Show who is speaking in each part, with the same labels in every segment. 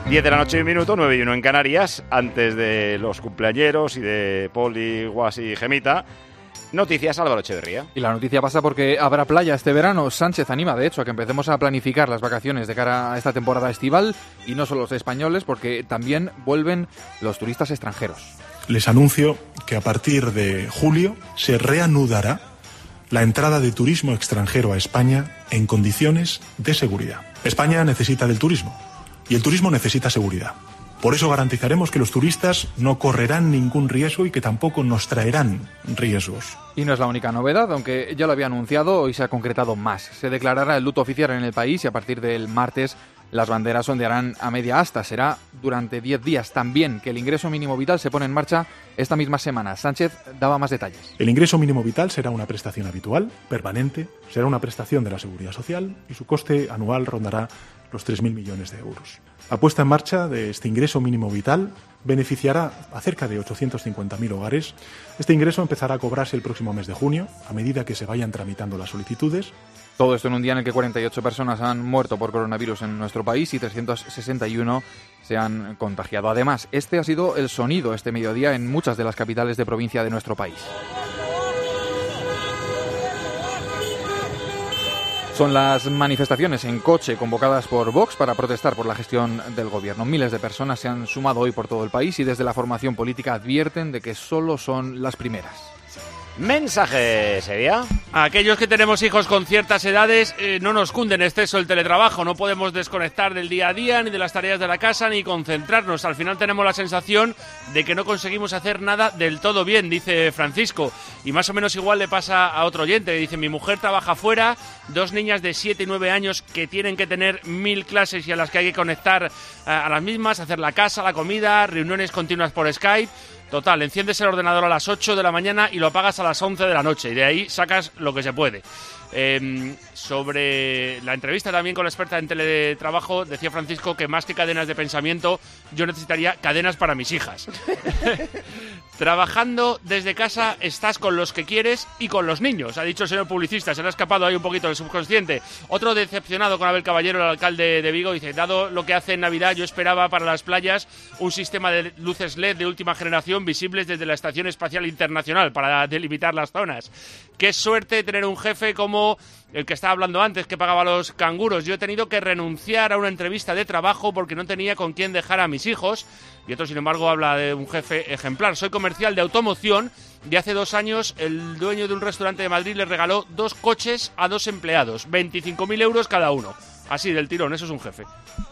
Speaker 1: 10 de la noche y 1 minuto, 9 y 1 en Canarias, antes de los cumpleañeros y de Poli, Guas y Gemita. Noticias, Álvaro Echeverría.
Speaker 2: Y la noticia pasa porque habrá playa este verano. Sánchez anima, de hecho, a que empecemos a planificar las vacaciones de cara a esta temporada estival, y no solo los españoles, porque también vuelven los turistas extranjeros.
Speaker 3: Les anuncio que a partir de julio se reanudará la entrada de turismo extranjero a España en condiciones de seguridad. España necesita del turismo y el turismo necesita seguridad. Por eso garantizaremos que los turistas no correrán ningún riesgo y que tampoco nos traerán riesgos.
Speaker 2: Y no es la única novedad, aunque ya lo había anunciado, hoy se ha concretado más. Se declarará el luto oficial en el país y a partir del martes las banderas ondearán a media asta. Será durante 10 días. También que el ingreso mínimo vital se pone en marcha esta misma semana. Sánchez daba más detalles.
Speaker 3: El ingreso mínimo vital será una prestación habitual, permanente, será una prestación de la Seguridad Social y su coste anual rondará los 3.000 millones de euros. La puesta en marcha de este ingreso mínimo vital beneficiará a cerca de 850.000 hogares. Este ingreso empezará a cobrarse el próximo mes de junio, a medida que se vayan tramitando las solicitudes.
Speaker 2: Todo esto en un día en el que 48 personas han muerto por coronavirus en nuestro país y 361 se han contagiado. Además, este ha sido el sonido este mediodía en muchas de las capitales de provincia de nuestro país. Son las manifestaciones en coche convocadas por Vox para protestar por la gestión del gobierno. Miles de personas se han sumado hoy por todo el país y desde la formación política advierten de que solo son las primeras.
Speaker 1: Mensaje, Sevilla.
Speaker 4: A aquellos que tenemos hijos con ciertas edades, no nos cunde en exceso el teletrabajo. No podemos desconectar del día a día, ni de las tareas de la casa, ni concentrarnos. Al final tenemos la sensación de que no conseguimos hacer nada del todo bien, dice Francisco. Y más o menos igual le pasa a otro oyente. Dice, mi mujer trabaja fuera, 2 niñas de 7 y 9 años que tienen que tener 1000 clases y a las que hay que conectar a las mismas, hacer la casa, la comida, reuniones continuas por Skype. Total, enciendes el ordenador a las 8 de la mañana y lo apagas a las 11 de la noche y de ahí sacas lo que se puede. Sobre la entrevista también con la experta en teletrabajo, decía Francisco que más que cadenas de pensamiento, yo necesitaría cadenas para mis hijas. Trabajando desde casa estás con los que quieres y con los niños, ha dicho el señor publicista, se le ha escapado ahí un poquito del subconsciente. Otro decepcionado con Abel Caballero, el alcalde de Vigo, dice, dado lo que hace en Navidad, yo esperaba para las playas un sistema de luces LED de última generación visibles desde la Estación Espacial Internacional para delimitar las zonas. Qué suerte tener un jefe como el que estaba hablando antes, que pagaba los canguros. Yo he tenido que renunciar a una entrevista de trabajo porque no tenía con quién dejar a mis hijos. Y otro, sin embargo, habla de un jefe ejemplar. Soy comercial de automoción y hace 2 años el dueño de un restaurante de Madrid le regaló 2 coches a 2 empleados. 25.000 euros cada uno. Así, del tirón, eso es un jefe.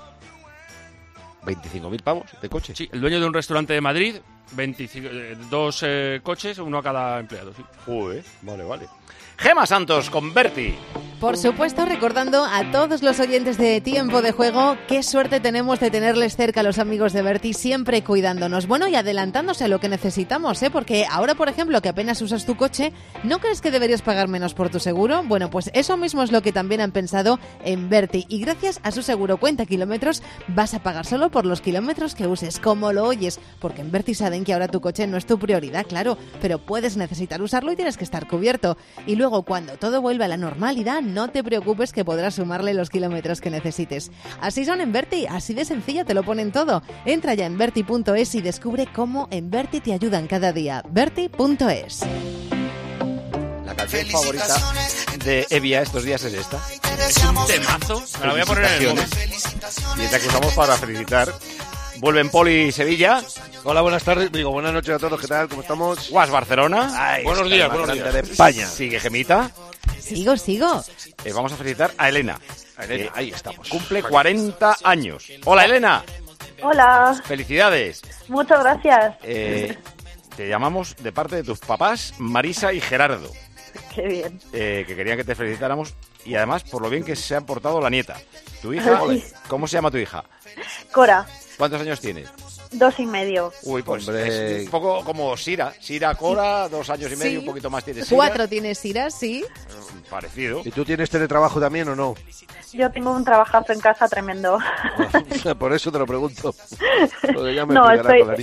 Speaker 5: 25.000 pavos de coche.
Speaker 4: Sí, el dueño de un restaurante de Madrid, 2 coches, uno a cada empleado. Sí.
Speaker 1: Joder, vale. Gema Santos con Berti.
Speaker 6: Por supuesto, recordando a todos los oyentes de Tiempo de Juego, qué suerte tenemos de tenerles cerca a los amigos de Berti, siempre cuidándonos. Bueno, y adelantándose a lo que necesitamos, porque ahora, por ejemplo, que apenas usas tu coche, ¿no crees que deberías pagar menos por tu seguro? Bueno, pues eso mismo es lo que también han pensado en Berti. Y gracias a su seguro cuenta kilómetros, vas a pagar solo por los kilómetros que uses, como lo oyes, porque en Berti saben que ahora tu coche no es tu prioridad, claro, pero puedes necesitar usarlo y tienes que estar cubierto. Y luego, cuando todo vuelva a la normalidad, no te preocupes que podrás sumarle los kilómetros que necesites. Así son en Berti, así de sencillo te lo ponen todo. Entra ya en Berti.es y descubre cómo en Berti te ayudan cada día. Berti.es.
Speaker 5: La canción favorita de Evia estos días es esta.
Speaker 4: Es un temazo. Me la voy a poner en el móvil.
Speaker 1: Y te acusamos para felicitar. Vuelven Poli y Sevilla.
Speaker 5: Hola, buenas tardes. Digo, buenas noches a todos. ¿Qué tal? ¿Cómo estamos?
Speaker 1: Guas Barcelona.
Speaker 5: Ay,
Speaker 4: buenos días.
Speaker 5: De España.
Speaker 1: Sigue Gemita.
Speaker 6: Sigo.
Speaker 1: Vamos a felicitar a Elena.
Speaker 5: Ahí estamos.
Speaker 1: Cumple 40 años. Hola, Elena.
Speaker 7: Hola,
Speaker 1: Felicidades.
Speaker 7: muchas gracias.
Speaker 1: Te llamamos de parte de tus papás, Marisa y Gerardo,
Speaker 7: Qué bien.
Speaker 1: que querían que te felicitáramos y además por lo bien que se ha portado la nieta. Tu hija, ¿cómo se llama tu hija?
Speaker 7: Cora,
Speaker 1: ¿Cuántos años tienes?
Speaker 7: 2 y medio.
Speaker 1: Uy, pues
Speaker 5: Hombre.
Speaker 1: es un poco como Sira, Cora, 2 años y medio, un poquito más tienes Sira.
Speaker 6: 4 tienes, Ira, sí.
Speaker 1: Parecido.
Speaker 5: ¿Y tú tienes teletrabajo también o no?
Speaker 7: Yo tengo un trabajazo en casa tremendo.
Speaker 5: Por eso te lo pregunto. Porque ya me
Speaker 7: No,
Speaker 5: pillará con la niña.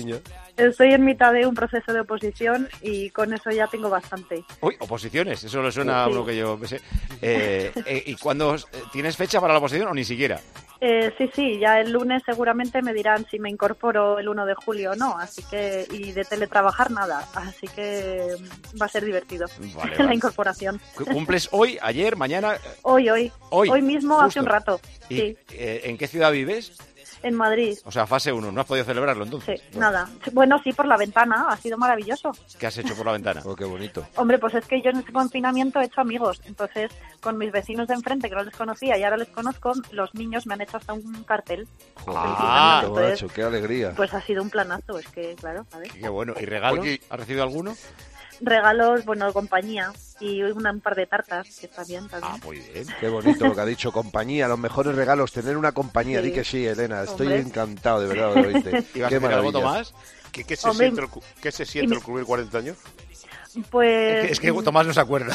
Speaker 7: Estoy en mitad de un proceso de oposición y con eso ya tengo bastante.
Speaker 1: Uy, oposiciones, eso le suena a
Speaker 7: Sí.
Speaker 1: uno que yo sé. ¿Y cuándo tienes fecha para la oposición o ni siquiera?
Speaker 7: Sí, ya el lunes seguramente me dirán si me incorporo el 1 de julio o no, así que, y de teletrabajar nada, así que va a ser divertido
Speaker 1: Vale,
Speaker 7: la
Speaker 1: vale.
Speaker 7: incorporación.
Speaker 1: ¿Cumples hoy, ayer, mañana?
Speaker 7: Hoy mismo,
Speaker 1: justo.
Speaker 7: hace un rato,
Speaker 1: ¿Y
Speaker 7: sí,
Speaker 1: en qué ciudad vives?
Speaker 7: en Madrid.
Speaker 1: O sea, fase 1, ¿no has podido celebrarlo
Speaker 7: Sí,
Speaker 1: entonces?
Speaker 7: nada. Bueno, sí, por la ventana, ha sido maravilloso.
Speaker 1: ¿Qué has hecho por la ventana?
Speaker 8: Oh, qué bonito.
Speaker 7: Hombre, pues es que yo en este confinamiento he hecho amigos, entonces con mis vecinos de enfrente que no les conocía y ahora les conozco, los niños me han hecho hasta un cartel.
Speaker 1: Ah,
Speaker 7: Entonces,
Speaker 8: macho, qué alegría.
Speaker 7: pues ha sido un planazo, es que, claro, a ver.
Speaker 1: Qué bueno. ¿Y regalos?
Speaker 8: Oye.
Speaker 1: ¿Has recibido alguno?
Speaker 7: Regalos, bueno, compañía y un par de tartas, que está bien,
Speaker 1: Ah, muy bien.
Speaker 8: Qué bonito lo que ha dicho, compañía, los mejores regalos, tener una compañía,
Speaker 7: Sí.
Speaker 8: di que sí, Elena, estoy
Speaker 7: Hombre.
Speaker 8: encantado de verdad de oírte.
Speaker 1: ¿Ibas a
Speaker 8: Qué
Speaker 1: decir algo,
Speaker 8: maravilla.
Speaker 1: Tomás?
Speaker 9: ¿Qué se
Speaker 7: Hombre,
Speaker 9: siente, qué se siente
Speaker 7: y
Speaker 9: al cumplir 40 años?
Speaker 7: Pues...
Speaker 1: Es que Tomás no se acuerda.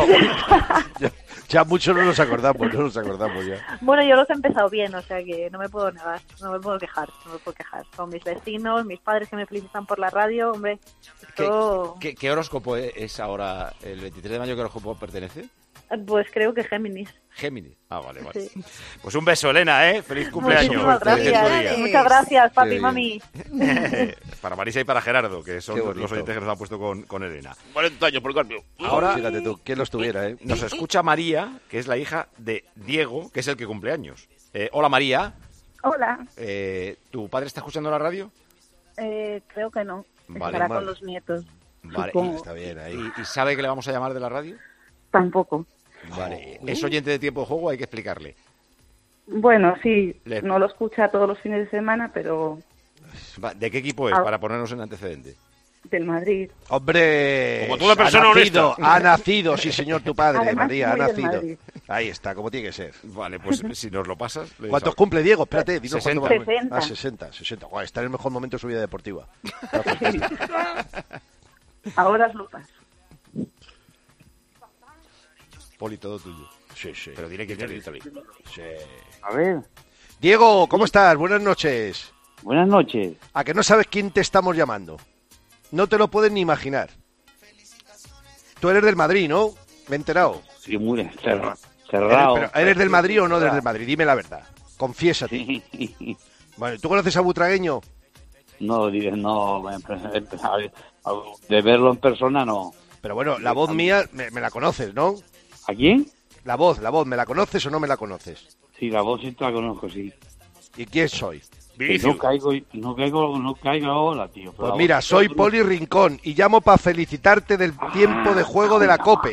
Speaker 8: Ya muchos no nos acordamos ya.
Speaker 7: Bueno, yo los he empezado bien, o sea que no me puedo negar, no me puedo quejar. Con mis vecinos, mis padres que me felicitan por la radio, hombre, esto...
Speaker 1: ¿Qué horóscopo es ahora el 23 de mayo? ¿Qué horóscopo pertenece?
Speaker 7: Pues creo que Géminis.
Speaker 1: Géminis. Ah, vale.
Speaker 7: Sí.
Speaker 1: Pues un beso, Elena, ¿eh? Feliz cumpleaños.
Speaker 7: Muchísimas
Speaker 1: Feliz
Speaker 7: gracias.
Speaker 1: día.
Speaker 7: Muchas gracias,
Speaker 8: Qué
Speaker 7: papi y
Speaker 8: bien.
Speaker 7: mami.
Speaker 1: Para Marisa y para Gerardo, que son
Speaker 8: Qué
Speaker 1: los
Speaker 8: bonito.
Speaker 1: oyentes que nos han puesto con Elena.
Speaker 9: 40 años, por cambio.
Speaker 1: Ahora
Speaker 8: Fíjate tú, ¿quién los tuviera,
Speaker 1: nos escucha María, que es la hija de Diego, que es el que cumple años. Hola, María.
Speaker 10: Hola,
Speaker 1: ¿Tu padre está escuchando la radio?
Speaker 10: creo que no.
Speaker 1: Vale,
Speaker 10: Estará
Speaker 8: mal.
Speaker 10: con los nietos.
Speaker 1: Vale.
Speaker 10: Supongo.
Speaker 8: Está bien ahí.
Speaker 1: ¿Y sabe que le vamos a llamar de la radio?
Speaker 10: Tampoco.
Speaker 1: Vale. Es oyente de Tiempo de Juego, hay que explicarle.
Speaker 10: Bueno, sí,
Speaker 1: Le-
Speaker 10: no lo escucha todos los fines de semana, pero
Speaker 1: ¿De qué equipo es?
Speaker 10: Ah.
Speaker 1: Para ponernos en antecedente.
Speaker 10: del Madrid.
Speaker 8: Hombre,
Speaker 9: Como tú, la persona honesta.
Speaker 8: ha nacido, sí señor, tu padre,
Speaker 10: Además,
Speaker 8: María, ha
Speaker 10: muy del
Speaker 8: nacido.
Speaker 10: Madrid.
Speaker 8: Ahí está, como tiene que ser.
Speaker 1: Vale, pues si nos lo pasas... le
Speaker 8: ¿Cuántos
Speaker 1: sab-
Speaker 8: cumple Diego? Espérate, dinos
Speaker 1: 60.
Speaker 8: cuánto va.
Speaker 10: 60.
Speaker 8: Ah, 60. Guau, está en el mejor momento de su vida deportiva. Está fantástico.
Speaker 10: Ahora es Lucas.
Speaker 1: Poli, todo tuyo.
Speaker 8: Sí, sí.
Speaker 1: Pero dile quién eres.
Speaker 8: Sí.
Speaker 11: A ver,
Speaker 8: Diego, ¿cómo estás? Buenas noches.
Speaker 11: buenas noches.
Speaker 8: ¿A que no sabes quién te estamos llamando? No te lo puedes ni imaginar. Tú eres del Madrid, ¿no? Me he enterado.
Speaker 11: Sí, muy cerrado.
Speaker 8: ¿Pero eres del Madrid o no eres del Madrid? Dime la verdad. Confiésate.
Speaker 11: Sí.
Speaker 8: Bueno, ¿tú conoces a Butragueño?
Speaker 11: No, de verlo en persona no.
Speaker 8: Pero bueno, la voz mía me la conoces, ¿no?
Speaker 11: ¿A quién?
Speaker 8: La voz, ¿me la conoces o no me la conoces?
Speaker 11: Sí, la voz sí la conozco, sí.
Speaker 8: ¿Y quién soy?
Speaker 11: No caigo ahora, tío.
Speaker 8: Pues mira, soy Poli Rincón y llamo para felicitarte del tiempo de juego de la COPE.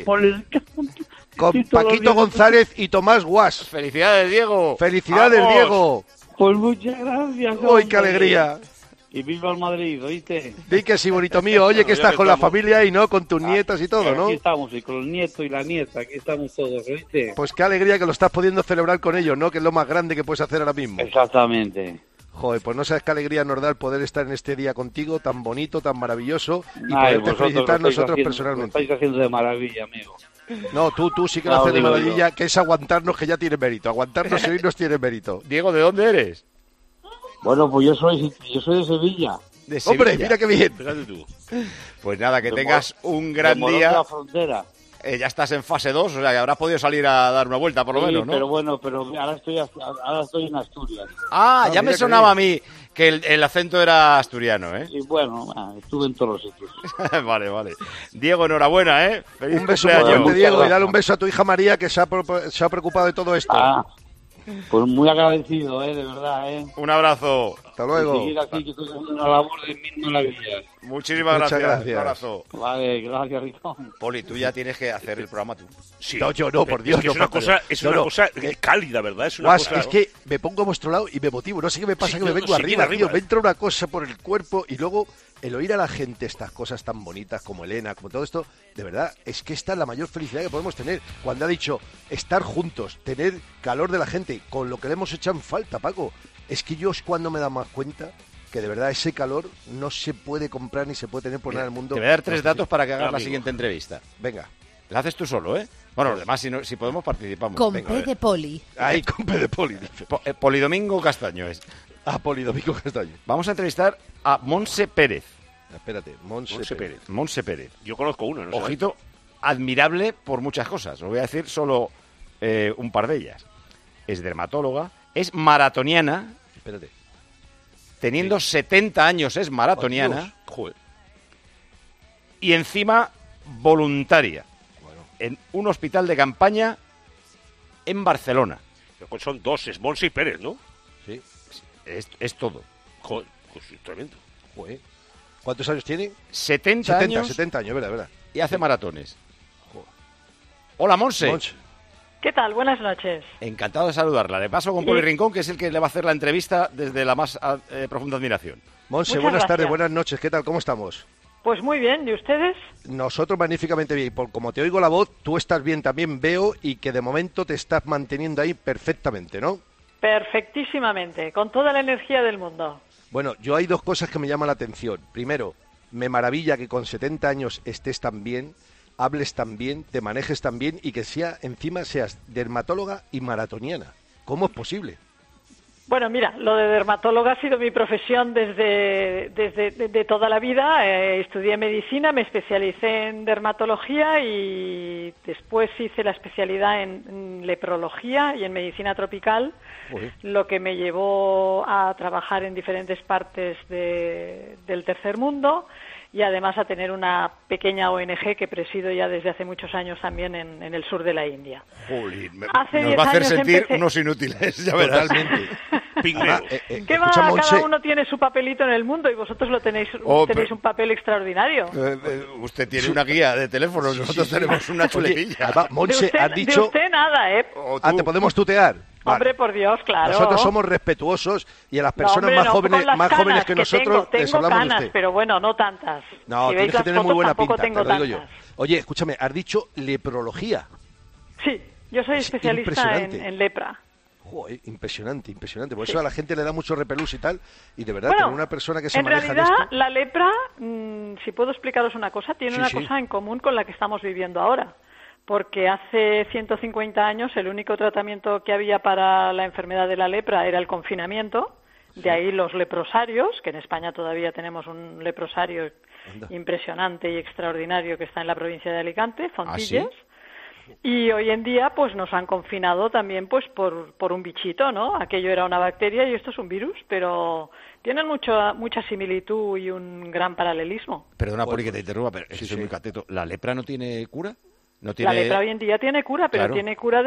Speaker 8: Con Paquito González y Tomás Guas.
Speaker 1: ¡Felicidades, Diego!
Speaker 8: ¡Felicidades,
Speaker 1: ¡Vamos!
Speaker 8: Diego!
Speaker 11: Pues muchas gracias.
Speaker 8: ¡Uy, qué alegría!
Speaker 11: Y viva el Madrid, ¿oíste?
Speaker 8: Di que sí, bonito mío. Oye, que estás con la familia y no con tus nietas y todo, ¿no?
Speaker 11: Aquí estamos, y con los nietos y la nieta, aquí estamos todos, ¿oíste?
Speaker 8: Pues qué alegría que lo estás pudiendo celebrar con ellos, ¿no? Que es lo más grande que puedes hacer ahora mismo.
Speaker 11: Exactamente.
Speaker 8: Joder, pues no sabes qué alegría nos da el poder estar en este día contigo, tan bonito, tan maravilloso, y
Speaker 11: Ay,
Speaker 8: poderte felicitar
Speaker 11: lo estáis
Speaker 8: nosotros
Speaker 11: haciendo-
Speaker 8: personalmente.
Speaker 11: Lo estáis haciendo de maravilla, amigo.
Speaker 8: No, tú sí que lo
Speaker 11: No,
Speaker 8: haces de
Speaker 11: digo
Speaker 8: maravilla, que es aguantarnos, que ya tiene mérito. Aguantarnos y oírnos tiene mérito.
Speaker 1: Diego, ¿de dónde eres?
Speaker 11: Bueno, pues yo soy de Sevilla.
Speaker 1: De
Speaker 8: Hombre,
Speaker 1: Sevilla.
Speaker 8: mira qué bien.
Speaker 9: Fíjate tú.
Speaker 1: Pues nada, que
Speaker 11: De
Speaker 1: tengas un gran
Speaker 11: de Morón de
Speaker 1: día.
Speaker 11: la Frontera.
Speaker 1: Ya estás en fase 2, o sea que habrás podido salir a dar una vuelta, por lo
Speaker 11: Sí,
Speaker 1: menos, ¿no?
Speaker 11: pero bueno, ahora estoy en Asturias.
Speaker 1: Ah, ya
Speaker 8: mira
Speaker 1: me
Speaker 8: qué
Speaker 1: sonaba a
Speaker 8: bien.
Speaker 1: mí que el acento era asturiano, ¿eh?
Speaker 11: Y bueno, estuve en todos los sitios.
Speaker 1: Vale, vale. Diego, enhorabuena, ¿eh? Feliz
Speaker 8: Un beso
Speaker 1: cumpleaños.
Speaker 8: fuerte,
Speaker 11: Muchas
Speaker 8: Diego, y
Speaker 11: gracias.
Speaker 8: dale un beso a tu hija María, que se ha preocupado de todo esto.
Speaker 11: Pues muy agradecido, de verdad,
Speaker 1: Un abrazo.
Speaker 8: Hasta luego.
Speaker 11: Y seguir aquí, que estoy haciendo una labor de mil maravillas.
Speaker 1: Muchísimas
Speaker 8: Muchas
Speaker 1: gracias.
Speaker 8: gracias.
Speaker 1: Un abrazo.
Speaker 11: Vale, gracias, Ricón.
Speaker 1: Poli, tú ya tienes que hacer el programa tú.
Speaker 9: Sí.
Speaker 8: No, yo no, por Dios,
Speaker 9: Es que
Speaker 8: no,
Speaker 9: es una
Speaker 8: Paco,
Speaker 9: cosa,
Speaker 8: no.
Speaker 9: es
Speaker 8: No,
Speaker 9: una
Speaker 8: no.
Speaker 9: cosa cálida, ¿verdad? Es una
Speaker 8: Guas,
Speaker 9: cosa...
Speaker 8: es que me pongo a vuestro lado y me motivo. No sé qué me pasa,
Speaker 9: Sí,
Speaker 8: que me
Speaker 9: no,
Speaker 8: vengo
Speaker 9: sí,
Speaker 8: arriba,
Speaker 9: arriba.
Speaker 8: tío. Me entra una cosa por el cuerpo y luego el oír a la gente estas cosas tan bonitas como Elena, como todo esto, de verdad, es que esta es la mayor felicidad que podemos tener. Cuando ha dicho estar juntos, tener calor de la gente, con lo que le hemos echado en falta, Paco. Es que yo es cuando me da más cuenta que de verdad ese calor no se puede comprar ni se puede tener por nada en el mundo.
Speaker 1: Te voy a dar 3 datos para que hagas la
Speaker 9: Amigo.
Speaker 1: siguiente entrevista.
Speaker 8: Venga.
Speaker 1: La haces tú solo, ¿eh? Bueno, los demás, si podemos, participamos.
Speaker 6: Con
Speaker 1: Venga,
Speaker 6: P de Poli.
Speaker 8: Ahí con P de Poli, dice.
Speaker 1: Polidomingo Castaño es.
Speaker 8: A Polidomico Castaño.
Speaker 1: Vamos a entrevistar a Montse Pérez.
Speaker 8: Espérate, Montse Pérez.
Speaker 1: Montse Pérez.
Speaker 9: Yo conozco una, no sé.
Speaker 1: Ojito, admirable por muchas cosas. Os voy a decir solo un par de ellas. Es dermatóloga, es maratoniana.
Speaker 8: Espérate.
Speaker 1: Teniendo 70 años es maratoniana.
Speaker 8: Joder.
Speaker 1: Y encima voluntaria.
Speaker 8: Bueno.
Speaker 1: En un hospital de campaña en Barcelona.
Speaker 9: Pues son dos, es Montse y Pérez, ¿no?
Speaker 8: Sí.
Speaker 1: Es todo.
Speaker 9: Joder, pues tremendo.
Speaker 8: Joder. ¿Cuántos años tiene?
Speaker 1: 70 años
Speaker 8: 70 años, verdad.
Speaker 1: y hace maratones. Hola, Montse.
Speaker 12: ¿Qué tal? Buenas noches.
Speaker 1: Encantado de saludarla. Le paso con Poli Rincón, que es el que le va a hacer la entrevista desde la más profunda admiración.
Speaker 8: Montse, buenas tardes, buenas noches. ¿Qué tal? ¿Cómo estamos?
Speaker 12: Pues muy bien. ¿Y ustedes?
Speaker 8: Nosotros magníficamente bien. Como te oigo la voz, tú estás bien también, veo, y que de momento te estás manteniendo ahí perfectamente, ¿no?
Speaker 12: Perfectísimamente, con toda la energía del mundo.
Speaker 8: Bueno, yo hay dos cosas que me llaman la atención. Primero, me maravilla que con 70 años estés tan bien, hables tan bien, te manejes tan bien y que encima seas dermatóloga y maratoniana. ¿Cómo es posible?
Speaker 12: Bueno, mira, lo de dermatóloga ha sido mi profesión desde toda la vida. Estudié medicina, me especialicé en dermatología y después hice la especialidad en leprología y en medicina tropical, lo que me llevó a trabajar en diferentes partes del tercer mundo y además a tener una pequeña ONG que presido ya desde hace muchos años también en el sur de la India.
Speaker 1: Jolín, nos
Speaker 12: Hace
Speaker 1: va a hacer
Speaker 12: 10 años
Speaker 1: sentir
Speaker 12: empecé...
Speaker 1: unos inútiles, ya verás.
Speaker 8: Totalmente.
Speaker 12: ¿Qué va? Cada uno tiene su papelito en el mundo y vosotros tenéis un papel extraordinario.
Speaker 1: Usted tiene una guía de teléfono, nosotros tenemos una chuletilla.
Speaker 8: Montse, has dicho...
Speaker 12: De usted nada, ¿eh?
Speaker 8: ¿Te podemos tutear?
Speaker 12: Hombre, por Dios, claro.
Speaker 8: Nosotros somos respetuosos y a las personas más jóvenes que nosotros les hablamos
Speaker 12: canas,
Speaker 8: de usted.
Speaker 12: pero bueno, no tantas.
Speaker 8: No,
Speaker 12: si
Speaker 8: tienes que tener muy buena pinta, te lo digo yo.
Speaker 12: Tantas.
Speaker 8: Oye, escúchame, has dicho leprología.
Speaker 12: Sí, yo soy especialista en lepra.
Speaker 8: Joder, impresionante. Por eso a la gente le da mucho repelús y tal, y de verdad,
Speaker 12: bueno,
Speaker 8: tener una persona que se maneja
Speaker 12: en realidad,
Speaker 8: esto...
Speaker 12: la lepra, si puedo explicaros una cosa, tiene una cosa en común con la que estamos viviendo ahora. Porque hace 150 años el único tratamiento que había para la enfermedad de la lepra era el confinamiento, de ahí los leprosarios, que en España todavía tenemos un leprosario impresionante y extraordinario que está en la provincia de Alicante, Fontilles.
Speaker 1: ¿Ah, sí?
Speaker 12: Y hoy en día pues nos han confinado también pues por un bichito, ¿no? Aquello era una bacteria y esto es un virus, pero tienen mucha similitud y un gran paralelismo.
Speaker 1: Perdona, Poli, que te interrumpa, pero es que soy muy cateto. ¿La lepra no tiene cura?
Speaker 12: La lepra hoy en día tiene cura, pero
Speaker 1: claro,
Speaker 12: tiene cura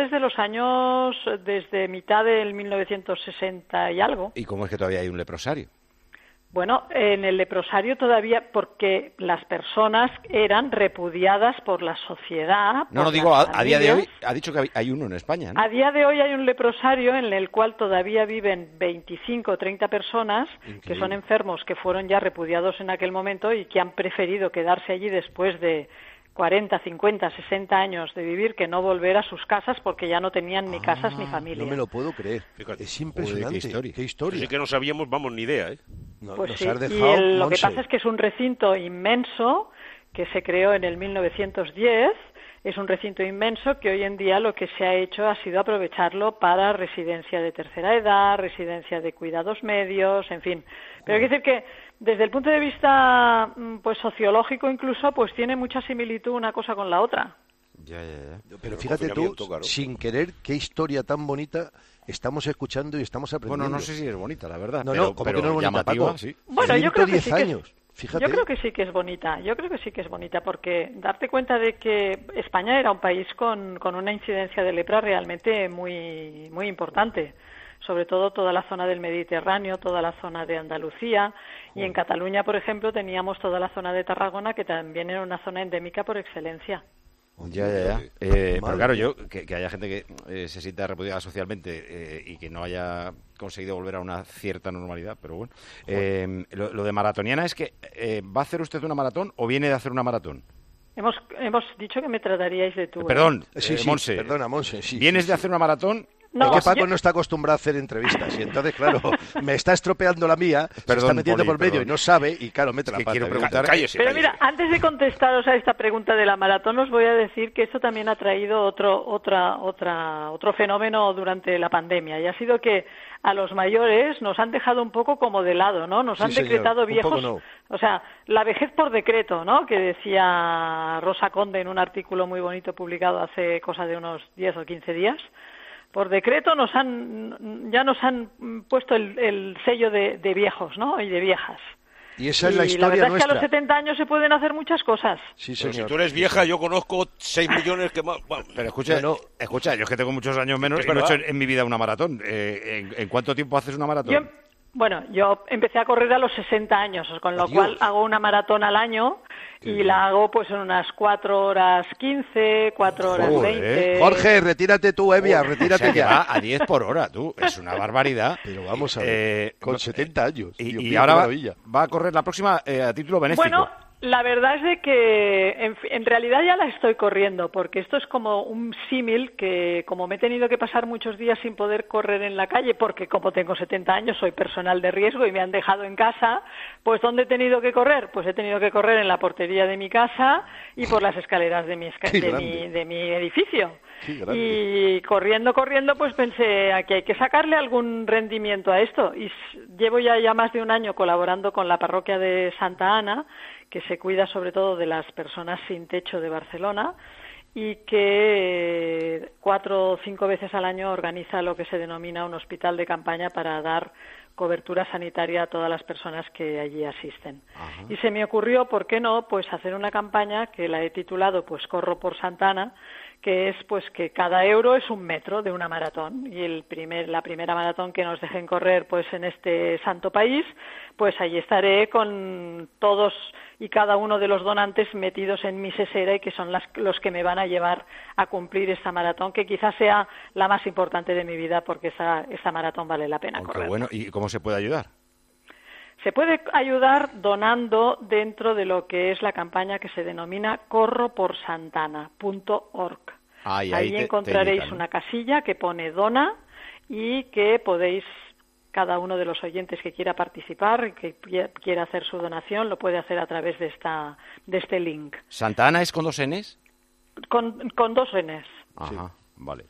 Speaker 12: desde mitad del 1960 y algo.
Speaker 1: ¿Y cómo es que todavía hay un leprosario?
Speaker 12: Bueno, en el leprosario todavía, porque las personas eran repudiadas por la sociedad.
Speaker 1: No, digo, a día de hoy, ha dicho que hay uno en España, ¿no?
Speaker 12: A día de hoy hay un leprosario en el cual todavía viven 25 o 30 personas que son enfermos, que fueron ya repudiados en aquel momento y que han preferido quedarse allí después de 40, 50, 60 años de vivir que no volver a sus casas porque ya no tenían ni casas ni familia.
Speaker 8: No me lo puedo creer. Fíjate, es impresionante.
Speaker 9: ¿Qué historia? Sí que no sabíamos, vamos, ni idea, ¿eh?
Speaker 12: Pues sí, lo que pasa es que es un recinto inmenso que se creó en el 1910. Es un recinto inmenso que hoy en día lo que se ha hecho ha sido aprovecharlo para residencia de tercera edad, residencia de cuidados medios, en fin. Pero hay que decir que desde el punto de vista pues sociológico incluso, pues tiene mucha similitud una cosa con la otra.
Speaker 1: Ya.
Speaker 8: Pero fíjate tú, sin querer, qué historia tan bonita estamos escuchando y estamos aprendiendo.
Speaker 1: Bueno, no sé si es bonita, la verdad.
Speaker 8: No, como que no es bonita,
Speaker 1: llamativa,
Speaker 8: Paco.
Speaker 1: Sí.
Speaker 12: Bueno, yo creo que sí
Speaker 8: años. Fíjate.
Speaker 12: Yo creo que sí que es bonita, porque darte cuenta de que España era un país con una incidencia de lepra realmente muy, muy importante, sobre todo toda la zona del Mediterráneo, toda la zona de Andalucía, y en Cataluña, por ejemplo, teníamos toda la zona de Tarragona, que también era una zona endémica por excelencia.
Speaker 1: Ya. Pero claro, que haya gente que se sienta repudiada socialmente y que no haya conseguido volver a una cierta normalidad, pero bueno. Lo de maratoniana es que ¿va a hacer usted una maratón o viene de hacer una maratón?
Speaker 12: Hemos dicho que me trataríais de tú.
Speaker 1: Perdón,
Speaker 8: sí,
Speaker 1: Montse.
Speaker 8: Perdona, Montse. Sí,
Speaker 1: ¿Vienes de hacer una maratón
Speaker 8: Es que Paco no está acostumbrado a hacer entrevistas y entonces, claro, me está estropeando la mía, se está metiendo por medio y no sabe y, claro, mete la pata.
Speaker 1: Quiero preguntar...
Speaker 12: Pero mira, antes de contestaros a esta pregunta de la maratón, os voy a decir que esto también ha traído otro fenómeno durante la pandemia, y ha sido que a los mayores nos han dejado un poco como de lado, ¿no? Nos han decretado viejos, o sea, la vejez por decreto, ¿no? Que decía Rosa Conde en un artículo muy bonito publicado hace cosa de unos 10 o 15 días. Por decreto ya nos han puesto el sello de viejos, ¿no? Y de viejas.
Speaker 8: Y esa es la historia
Speaker 12: nuestra. La verdad
Speaker 8: nuestra.
Speaker 12: Es que a los 70 años se pueden hacer muchas cosas.
Speaker 8: Sí, señor.
Speaker 9: Pero si tú eres vieja, yo conozco 6 millones que más... Bueno,
Speaker 1: pero escucha, yo es que tengo muchos años menos y no he hecho en mi vida una maratón. ¿En cuánto tiempo haces una maratón?
Speaker 12: Yo empecé a correr a los 60 años, con lo cual hago una maratón al año y la hago pues en unas 4 horas 15, 4 horas 20.
Speaker 8: Jorge, retírate tú, Evia, retírate
Speaker 1: ya. Va a 10 por hora, tú. Es una barbaridad.
Speaker 8: Pero vamos a ver, con 70 años.
Speaker 1: Y ahora va a correr la próxima a título benéfico.
Speaker 12: Bueno, la verdad es de que en realidad ya la estoy corriendo, porque esto es como un símil que, como me he tenido que pasar muchos días sin poder correr en la calle, porque como tengo 70 años soy personal de riesgo y me han dejado en casa, pues ¿dónde he tenido que correr? Pues he tenido que correr en la portería de mi casa y por las escaleras de mi edificio. Y corriendo, pues pensé que hay que sacarle algún rendimiento a esto. Y llevo ya más de un año colaborando con la parroquia de Santa Ana, que se cuida sobre todo de las personas sin techo de Barcelona y que 4 o 5 veces al año organiza lo que se denomina un hospital de campaña para dar cobertura sanitaria a todas las personas que allí asisten. Ajá. Y se me ocurrió, ¿por qué no?, pues hacer una campaña que la he titulado pues Corro por Santa Ana, que es pues que cada euro es 1 metro de una maratón, y la primera maratón que nos dejen correr pues en este santo país, pues allí estaré con todos y cada uno de los donantes metidos en mi sesera y que son los que me van a llevar a cumplir esta maratón, que quizás sea la más importante de mi vida, porque esa maratón vale la pena correr.
Speaker 1: Bueno, ¿y cómo se puede ayudar?
Speaker 12: Se puede ayudar donando dentro de lo que es la campaña que se denomina corroporsantana.org. Ahí encontraréis una casilla que pone dona y que podéis, cada uno de los oyentes que quiera participar, que quiera hacer su donación, lo puede hacer a través de este link.
Speaker 1: ¿Santa Ana es con 2 Ns?
Speaker 12: Con 2 Ns.
Speaker 1: Ajá, vale.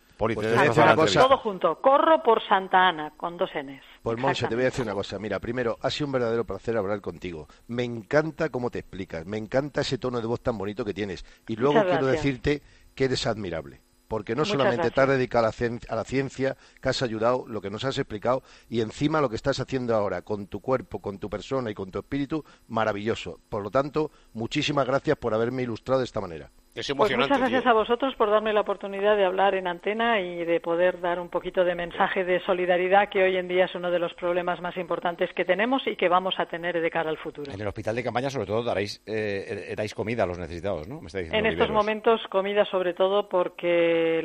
Speaker 12: Todo junto, Corro por Santa Ana, con 2 Ns.
Speaker 8: Pues Monse, te voy a decir una cosa. Mira, primero, ha sido un verdadero placer hablar contigo. Me encanta cómo te explicas, me encanta ese tono de voz tan bonito que tienes. Y luego quiero decirte que eres admirable. Porque no solamente te has dedicado a la ciencia, que has ayudado, lo que nos has explicado, y encima lo que estás haciendo ahora, con tu cuerpo, con tu persona y con tu espíritu, maravilloso. Por lo tanto, muchísimas gracias por haberme ilustrado de esta manera.
Speaker 9: Es emocionante.
Speaker 12: Pues muchas gracias a vosotros por darme la oportunidad de hablar en antena y de poder dar un poquito de mensaje de solidaridad, que hoy en día es uno de los problemas más importantes que tenemos y que vamos a tener de cara al futuro.
Speaker 1: En el hospital de campaña, sobre todo, dais comida a los necesitados, ¿no? Me está diciendo
Speaker 12: en estos momentos, comida sobre todo, porque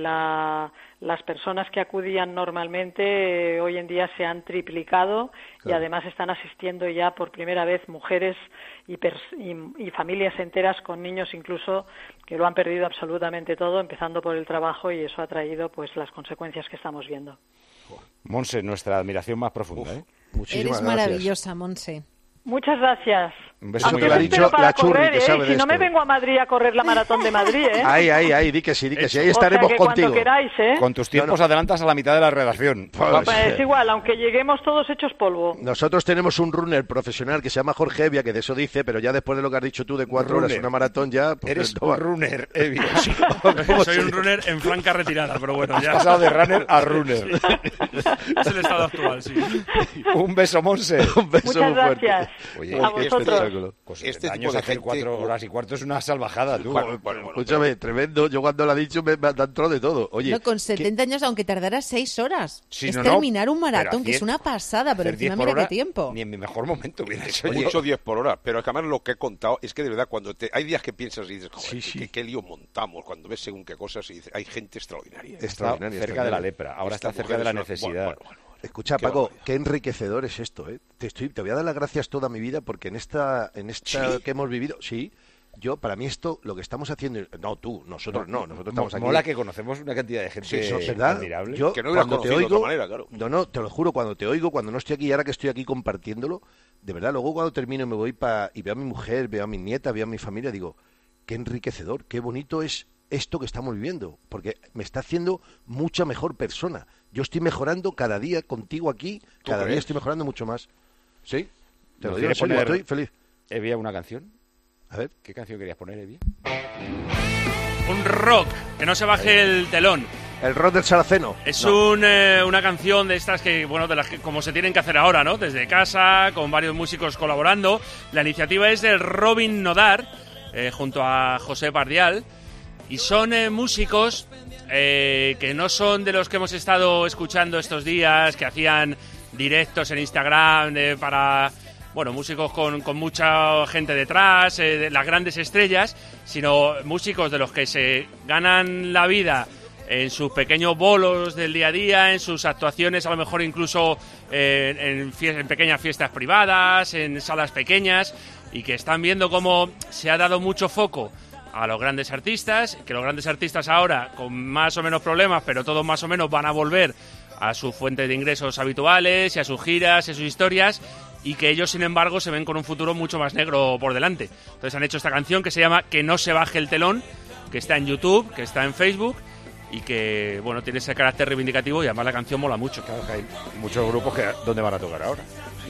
Speaker 12: las personas que acudían normalmente hoy en día se han triplicado. Claro. Y además están asistiendo ya por primera vez mujeres y familias enteras con niños incluso que lo han perdido absolutamente todo, empezando por el trabajo, y eso ha traído pues las consecuencias que estamos viendo.
Speaker 1: Monse, nuestra admiración más profunda.
Speaker 6: Eres maravillosa, Monse.
Speaker 12: Muchas gracias.
Speaker 1: Un beso muy
Speaker 8: grande.
Speaker 12: Espero para correr,
Speaker 8: que sabe
Speaker 12: si no me vengo a Madrid a correr la maratón de Madrid,
Speaker 8: Ahí, di que sí, ahí estaremos contigo.
Speaker 12: Cuando queráis,
Speaker 1: Con tus tiempos adelantas a la mitad de la redacción.
Speaker 12: Pues es igual, aunque lleguemos todos hechos polvo.
Speaker 8: Nosotros tenemos un runner profesional que se llama Jorge Evia, que de eso dice, pero ya después de lo que has dicho tú de 4 horas una maratón ya... Pues
Speaker 1: eres un runner, Evia.
Speaker 4: Soy un runner en franca retirada, pero bueno, ya...
Speaker 1: Has pasado de runner a runner.
Speaker 4: Es el estado actual, sí.
Speaker 1: Un beso, Monse.
Speaker 8: Un beso
Speaker 12: Muchas
Speaker 8: muy fuerte.
Speaker 12: Gracias.
Speaker 1: Oye,
Speaker 12: a vosotros.
Speaker 1: Pues años hacer 4 horas y cuarto es una salvajada, tú.
Speaker 8: Bueno, escúchame, tremendo. Yo cuando lo ha dicho me entró de todo. Oye,
Speaker 6: no, con 70 años, aunque tardara 6 horas. Sí, es terminar un maratón, que es una pasada, pero encima mira qué tiempo.
Speaker 1: Ni en mi mejor momento hubiera hecho
Speaker 9: yo. Mucho 10 por hora, pero es que además lo que he contado es que de verdad cuando hay días que piensas y dices, joder, qué lío montamos, cuando ves según qué cosas y dices, hay gente extraordinaria.
Speaker 1: Cerca de la lepra, ahora está cerca de la necesidad.
Speaker 8: Escucha, Paco, qué enriquecedor es esto, ¿eh? Te voy a dar las gracias toda mi vida porque en esta ¿Sí? que hemos vivido, sí, para mí esto, lo que estamos haciendo, no tú, nosotros estamos aquí.
Speaker 1: Mola que conocemos una cantidad de gente admirable.
Speaker 8: Yo
Speaker 9: que no hubieras
Speaker 8: cuando te
Speaker 9: conocido de
Speaker 8: oigo,
Speaker 9: otra manera, claro.
Speaker 8: no, te lo juro, cuando te oigo, cuando no estoy aquí y ahora que estoy aquí compartiéndolo, de verdad, luego cuando termino y me voy y veo a mi mujer, veo a mi nieta, veo a mi familia, digo, qué enriquecedor, qué bonito es esto que estamos viviendo, porque me está haciendo mucha mejor persona. Yo estoy mejorando cada día contigo aquí, cada día estoy mejorando mucho más. ¿Sí? Te lo digo en serio, estoy feliz.
Speaker 1: ¿Evia una canción?
Speaker 8: A ver.
Speaker 1: ¿Qué canción querías poner, Evia?
Speaker 4: Un rock, que no se baje el telón.
Speaker 8: El rock del Saraceno.
Speaker 4: Es una canción de estas que, bueno, de las que como se tienen que hacer ahora, ¿no? Desde casa, con varios músicos colaborando. La iniciativa es del Robin Nodar, junto a José Pardial. Y son músicos que no son de los que hemos estado escuchando estos días, que hacían directos en Instagram para, bueno, músicos con mucha gente detrás, las grandes estrellas, sino músicos de los que se ganan la vida en sus pequeños bolos del día a día, en sus actuaciones, a lo mejor incluso en pequeñas fiestas privadas, en salas pequeñas, y que están viendo cómo se ha dado mucho foco a los grandes artistas, que los grandes artistas ahora, con más o menos problemas, pero todos más o menos van a volver a sus fuentes de ingresos habituales y a sus giras y a sus historias, y que ellos, sin embargo, se ven con un futuro mucho más negro por delante. Entonces han hecho esta canción que se llama Que no se baje el telón, que está en YouTube, que está en Facebook, y que, bueno, tiene ese carácter reivindicativo, y además la canción mola mucho.
Speaker 1: Claro, que hay muchos grupos que ¿dónde van a tocar ahora?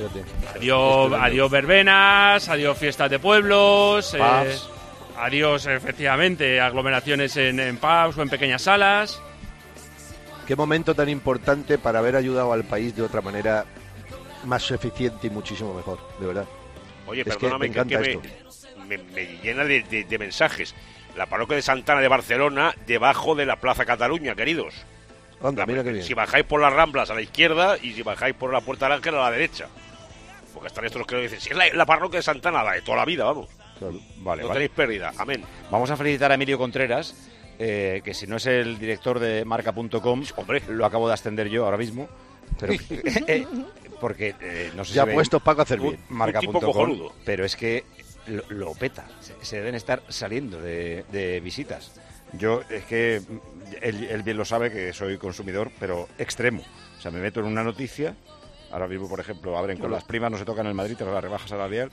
Speaker 4: Adiós verbenas, adiós fiestas de pueblos,
Speaker 1: pubs.
Speaker 4: Adiós, efectivamente, aglomeraciones en pubs o en pequeñas salas.
Speaker 8: Qué momento tan importante para haber ayudado al país de otra manera más eficiente y muchísimo mejor, de verdad.
Speaker 9: Oye,
Speaker 8: es
Speaker 9: perdóname,
Speaker 8: que me encanta esto.
Speaker 9: Me llena de mensajes. La parroquia de Santana de Barcelona, debajo de la Plaza Cataluña, queridos.
Speaker 8: Anda, mira qué bien.
Speaker 9: Si bajáis por las Ramblas a la izquierda y si bajáis por la Puerta del Ángel a la derecha. Porque están estos los que dicen, si es la parroquia de Santana, la de toda la vida, vamos.
Speaker 8: Claro.
Speaker 1: Vale,
Speaker 9: no tenéis pérdida, amén.
Speaker 1: Vamos a felicitar a Emilio Contreras, que si no es el director de marca.com,
Speaker 9: hombre,
Speaker 1: lo acabo de ascender yo ahora mismo, pero porque no sé
Speaker 8: ya
Speaker 1: si
Speaker 8: puesto Paco a hacer bien.
Speaker 1: Marca.com, pero es que lo peta, se deben estar saliendo de visitas. Yo es que él bien lo sabe que soy consumidor, pero extremo. O sea, me meto en una noticia, ahora mismo, por ejemplo, abren con las primas, no se tocan en el Madrid tras la rebaja salarial.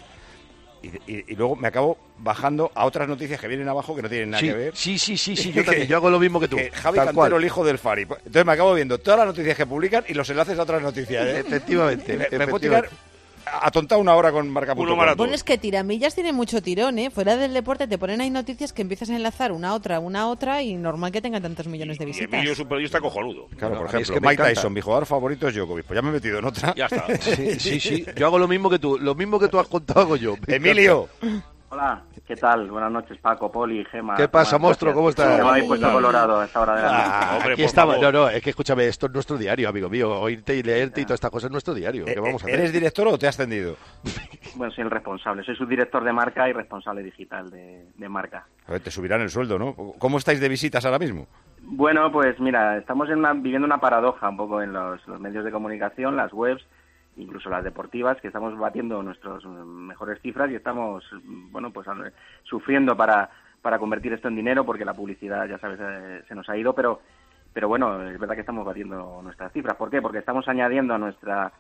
Speaker 1: Y luego me acabo bajando a otras noticias que vienen abajo que no tienen nada que ver.
Speaker 8: Sí, yo también, yo hago lo mismo que tú.
Speaker 1: Javi Cantero, el hijo del Fari. Entonces me acabo viendo todas las noticias que publican y los enlaces a otras noticias.
Speaker 8: Efectivamente.
Speaker 1: Me puedo tirar atontado una hora con marca.com.
Speaker 6: Bueno, es que Tiramillas tiene mucho tirón, ¿eh? Fuera del deporte te ponen ahí noticias que empiezas a enlazar una a otra y normal que tengan tantos millones de visitas.
Speaker 9: Y Emilio es un periodista cojonudo.
Speaker 1: Claro, por ejemplo, es que Mike Tyson, mi jugador favorito es Djokovic. Pues ya me he metido en otra.
Speaker 9: Ya está.
Speaker 8: Sí. Yo hago lo mismo que tú. Lo mismo que tú has contado hago yo.
Speaker 1: Emilio.
Speaker 11: Hola, ¿qué tal? Buenas noches, Paco, Poli, Gema.
Speaker 8: ¿Qué pasa, monstruo? ¿Cómo estás?
Speaker 11: Me habéis puesto colorado a esta hora de la noche.
Speaker 9: Hombre,
Speaker 8: aquí estaba. No, es que escúchame, esto es nuestro diario, amigo mío. Oírte y leerte y todas estas cosas es nuestro diario. ¿Qué vamos a hacer?
Speaker 1: ¿Eres director o te has ascendido?
Speaker 11: Bueno, soy el responsable. Soy subdirector de marca y responsable digital de marca.
Speaker 1: A ver, te subirán el sueldo, ¿no? ¿Cómo estáis de visitas ahora mismo?
Speaker 11: Bueno, pues mira, estamos viviendo una paradoja un poco en los medios de comunicación, las webs, incluso las deportivas, que estamos batiendo nuestras mejores cifras y estamos, bueno, pues sufriendo para convertir esto en dinero, porque la publicidad, ya sabes, se nos ha ido, pero bueno, es verdad que estamos batiendo nuestras cifras. ¿Por qué? Porque estamos añadiendo a nuestra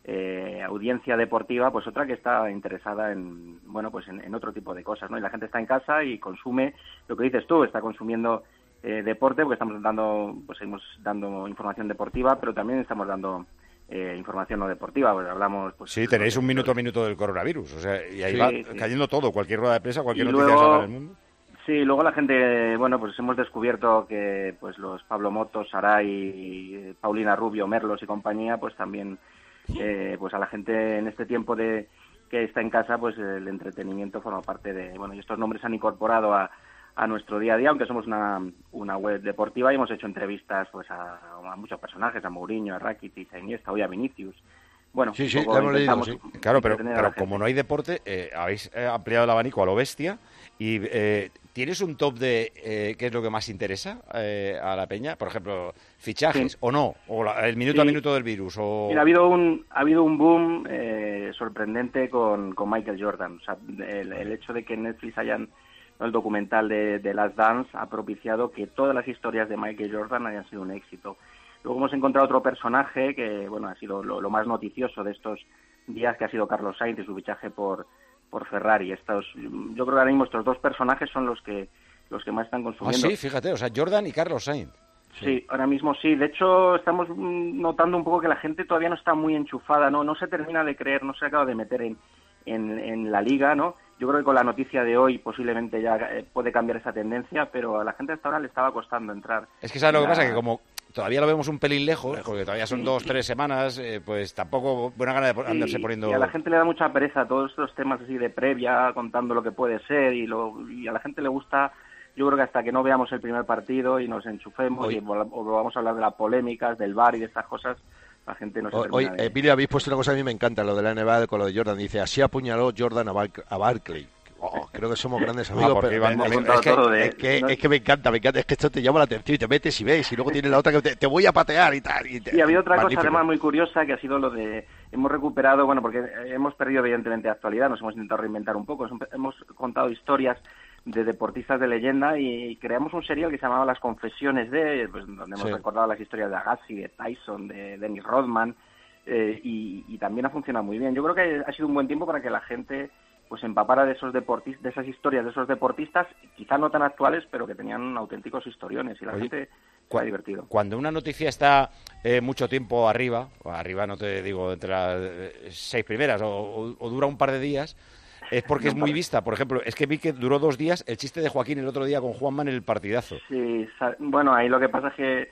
Speaker 11: audiencia deportiva, pues otra que está interesada en, bueno, pues en otro tipo de cosas, ¿no? Y la gente está en casa y consume lo que dices tú, está consumiendo deporte, porque seguimos dando información deportiva, pero también estamos dando información no deportiva, pues hablamos... Pues,
Speaker 1: sí, tenéis un minuto a minuto del coronavirus, o sea, y ahí va cayendo todo, cualquier rueda de prensa, cualquier
Speaker 11: y
Speaker 1: noticia
Speaker 11: luego,
Speaker 1: del mundo.
Speaker 11: Sí, luego la gente, bueno, pues hemos descubierto que pues los Pablo Motos, Saray, Paulina Rubio, Merlos y compañía, pues también, pues a la gente en este tiempo que está en casa, pues el entretenimiento forma parte de... Bueno, y estos nombres han incorporado a nuestro día a día, aunque somos una web deportiva y hemos hecho entrevistas pues a muchos personajes, a Mourinho, a Rakitic, a Iniesta, hoy a Vinicius. Bueno,
Speaker 8: sí, lo hemos leído, sí.
Speaker 1: Claro, pero como no hay deporte, habéis ampliado el abanico a lo bestia y ¿tienes un top de qué es lo que más interesa a la peña? Por ejemplo, fichajes, o no, o el minuto a minuto del virus. O...
Speaker 11: Mira, ha habido un boom sorprendente con Michael Jordan. O sea, el hecho de que en Netflix hayan el documental de Last Dance ha propiciado que todas las historias de Michael Jordan hayan sido un éxito. Luego hemos encontrado otro personaje que, bueno, ha sido lo más noticioso de estos días, que ha sido Carlos Sainz y su fichaje por Ferrari. Yo creo que ahora mismo estos dos personajes son los que más están consumiendo.
Speaker 1: Ah, sí, fíjate, o sea, Jordan y Carlos Sainz.
Speaker 11: Sí, ahora mismo sí. De hecho, estamos notando un poco que la gente todavía no está muy enchufada, no se termina de creer, no se acaba de meter en la liga, ¿no? Yo creo que con la noticia de hoy posiblemente ya puede cambiar esa tendencia, pero a la gente hasta ahora le estaba costando entrar.
Speaker 1: Es que ¿sabes lo que pasa? Que como todavía lo vemos un pelín lejos, porque todavía son 2-3 semanas, pues tampoco buena gana de andarse poniendo...
Speaker 11: Y a la gente le da mucha pereza todos estos temas así de previa, contando lo que puede ser, y a la gente le gusta... Yo creo que hasta que no veamos el primer partido y nos enchufemos y vamos a hablar de las polémicas, del VAR y de estas cosas, la gente no se termina de...
Speaker 8: Emilio, habéis puesto una cosa que a mí me encanta, lo de la NBA con lo de Jordan. Dice, así apuñaló Jordan a Barkley. Creo que somos grandes amigos, pero es que me encanta, es que esto te llama la atención y te metes y ves, y luego tienes la otra que te voy a patear y tal.
Speaker 11: Y había otra cosa además muy curiosa, que ha sido lo de... Hemos recuperado, bueno, porque hemos perdido evidentemente actualidad, nos hemos intentado reinventar un poco, hemos contado historias de deportistas de leyenda y creamos un serial que se llamaba Las Confesiones pues, donde hemos recordado las historias de Agassi, de Tyson, de Dennis Rodman, y también ha funcionado muy bien. Yo creo que ha sido un buen tiempo para que la gente pues empapara de esos deportistas, de esas historias de esos deportistas, quizás no tan actuales, pero que tenían auténticos historiones, y la gente se ha divertido.
Speaker 1: Cuando una noticia está mucho tiempo arriba no te digo entre las 6 primeras, o dura un par de días, es porque es muy vista. Por ejemplo, es que vi que duró 2 días el chiste de Joaquín el otro día con Juanma en el partidazo.
Speaker 11: Sí, bueno, ahí lo que pasa es que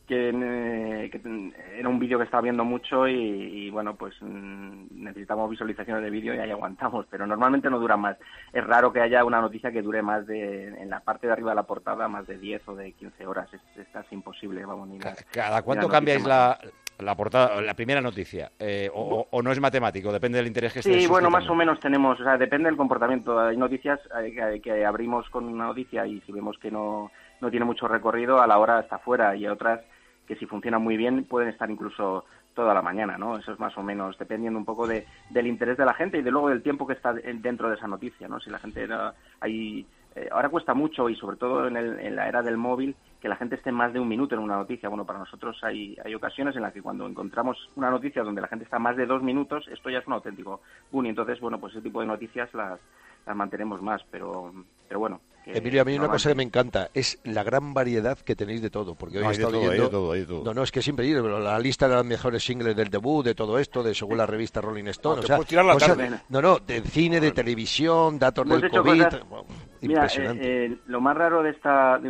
Speaker 11: era un vídeo que estaba viendo mucho y bueno, pues necesitamos visualizaciones de vídeo y ahí aguantamos, pero normalmente no dura más. Es raro que haya una noticia que dure más en la parte de arriba de la portada, más de 10 o de 15 horas. Es casi imposible, vamos.
Speaker 1: ¿Cada cuánto cambiáis la portada, la primera noticia? ¿O no es matemático? Depende del interés que esté.
Speaker 11: Sí, bueno, más o menos tenemos, o sea, depende del comportamiento. Hay noticias que abrimos con una noticia y si vemos que no tiene mucho recorrido, a la hora está fuera, y otras que si funcionan muy bien pueden estar incluso toda la mañana, ¿no? Eso es más o menos dependiendo un poco del interés de la gente y de luego del tiempo que está dentro de esa noticia, ¿no? Si la gente ahora cuesta mucho, y sobre todo en la era del móvil, que la gente esté más de un minuto en una noticia. Bueno, para nosotros hay ocasiones en las que cuando encontramos una noticia donde la gente está más de 2 minutos, esto ya es un auténtico boom, y entonces, bueno, pues ese tipo de noticias las mantenemos más, pero bueno.
Speaker 8: Emilio, a mí una cosa que me encanta es la gran variedad que tenéis de todo, porque hoy he estado leyendo...
Speaker 1: Hay de todo.
Speaker 8: No, es que es increíble, pero la lista de las mejores singles del debut, de todo esto, según la revista Rolling Stone, de cine, de televisión, datos del COVID... Impresionante.
Speaker 11: Lo más raro de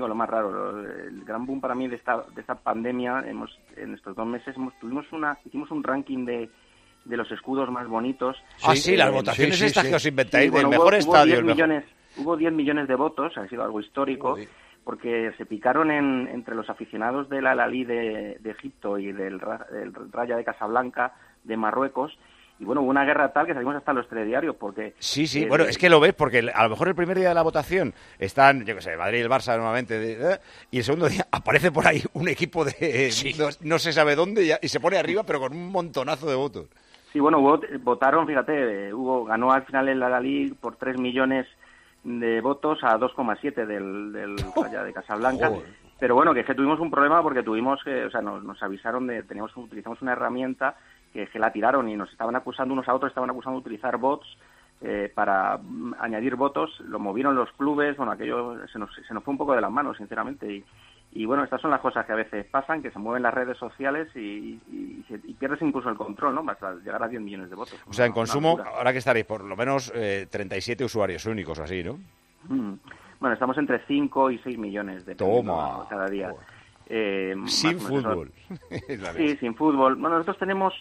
Speaker 11: el gran boom para mí de esta pandemia, en estos 2 meses hicimos un ranking de los escudos más bonitos.
Speaker 1: Las votaciones estas que os inventáis, del mejor estadio.
Speaker 11: Hubo 10 millones de votos, ha sido algo histórico, porque se picaron entre los aficionados del Al-Ahly de Egipto y del Raja de Casablanca de Marruecos. Y bueno, hubo una guerra tal que salimos hasta los telediarios, porque...
Speaker 1: Sí, bueno, es que lo ves, porque a lo mejor el primer día de la votación están, yo qué sé, Madrid y el Barça normalmente, y el segundo día aparece por ahí un equipo de no se sabe dónde, y se pone arriba, pero con un montonazo de votos.
Speaker 11: Sí, bueno, votaron, fíjate, ganó al final el Al-Ahly por 3 millones de votos a 2,7 del Raja de Casablanca. Pero bueno, que tuvimos un problema porque tuvimos que, o sea, nos avisaron utilizamos una herramienta que la tiraron y nos estaban acusando unos a otros, estaban acusando de utilizar bots para añadir votos. Lo movieron los clubes, bueno, aquello se nos fue un poco de las manos, sinceramente, y bueno, estas son las cosas que a veces pasan, que se mueven las redes sociales y pierdes incluso el control, ¿no? Hasta llegar a 10 millones de votos.
Speaker 1: O sea, en consumo, ahora que estaréis por lo menos 37 usuarios únicos o así, ¿no?
Speaker 11: Bueno, estamos entre 5 y 6 millones de cada día.
Speaker 1: Sin fútbol.
Speaker 11: Sí, sin fútbol. Bueno, nosotros tenemos...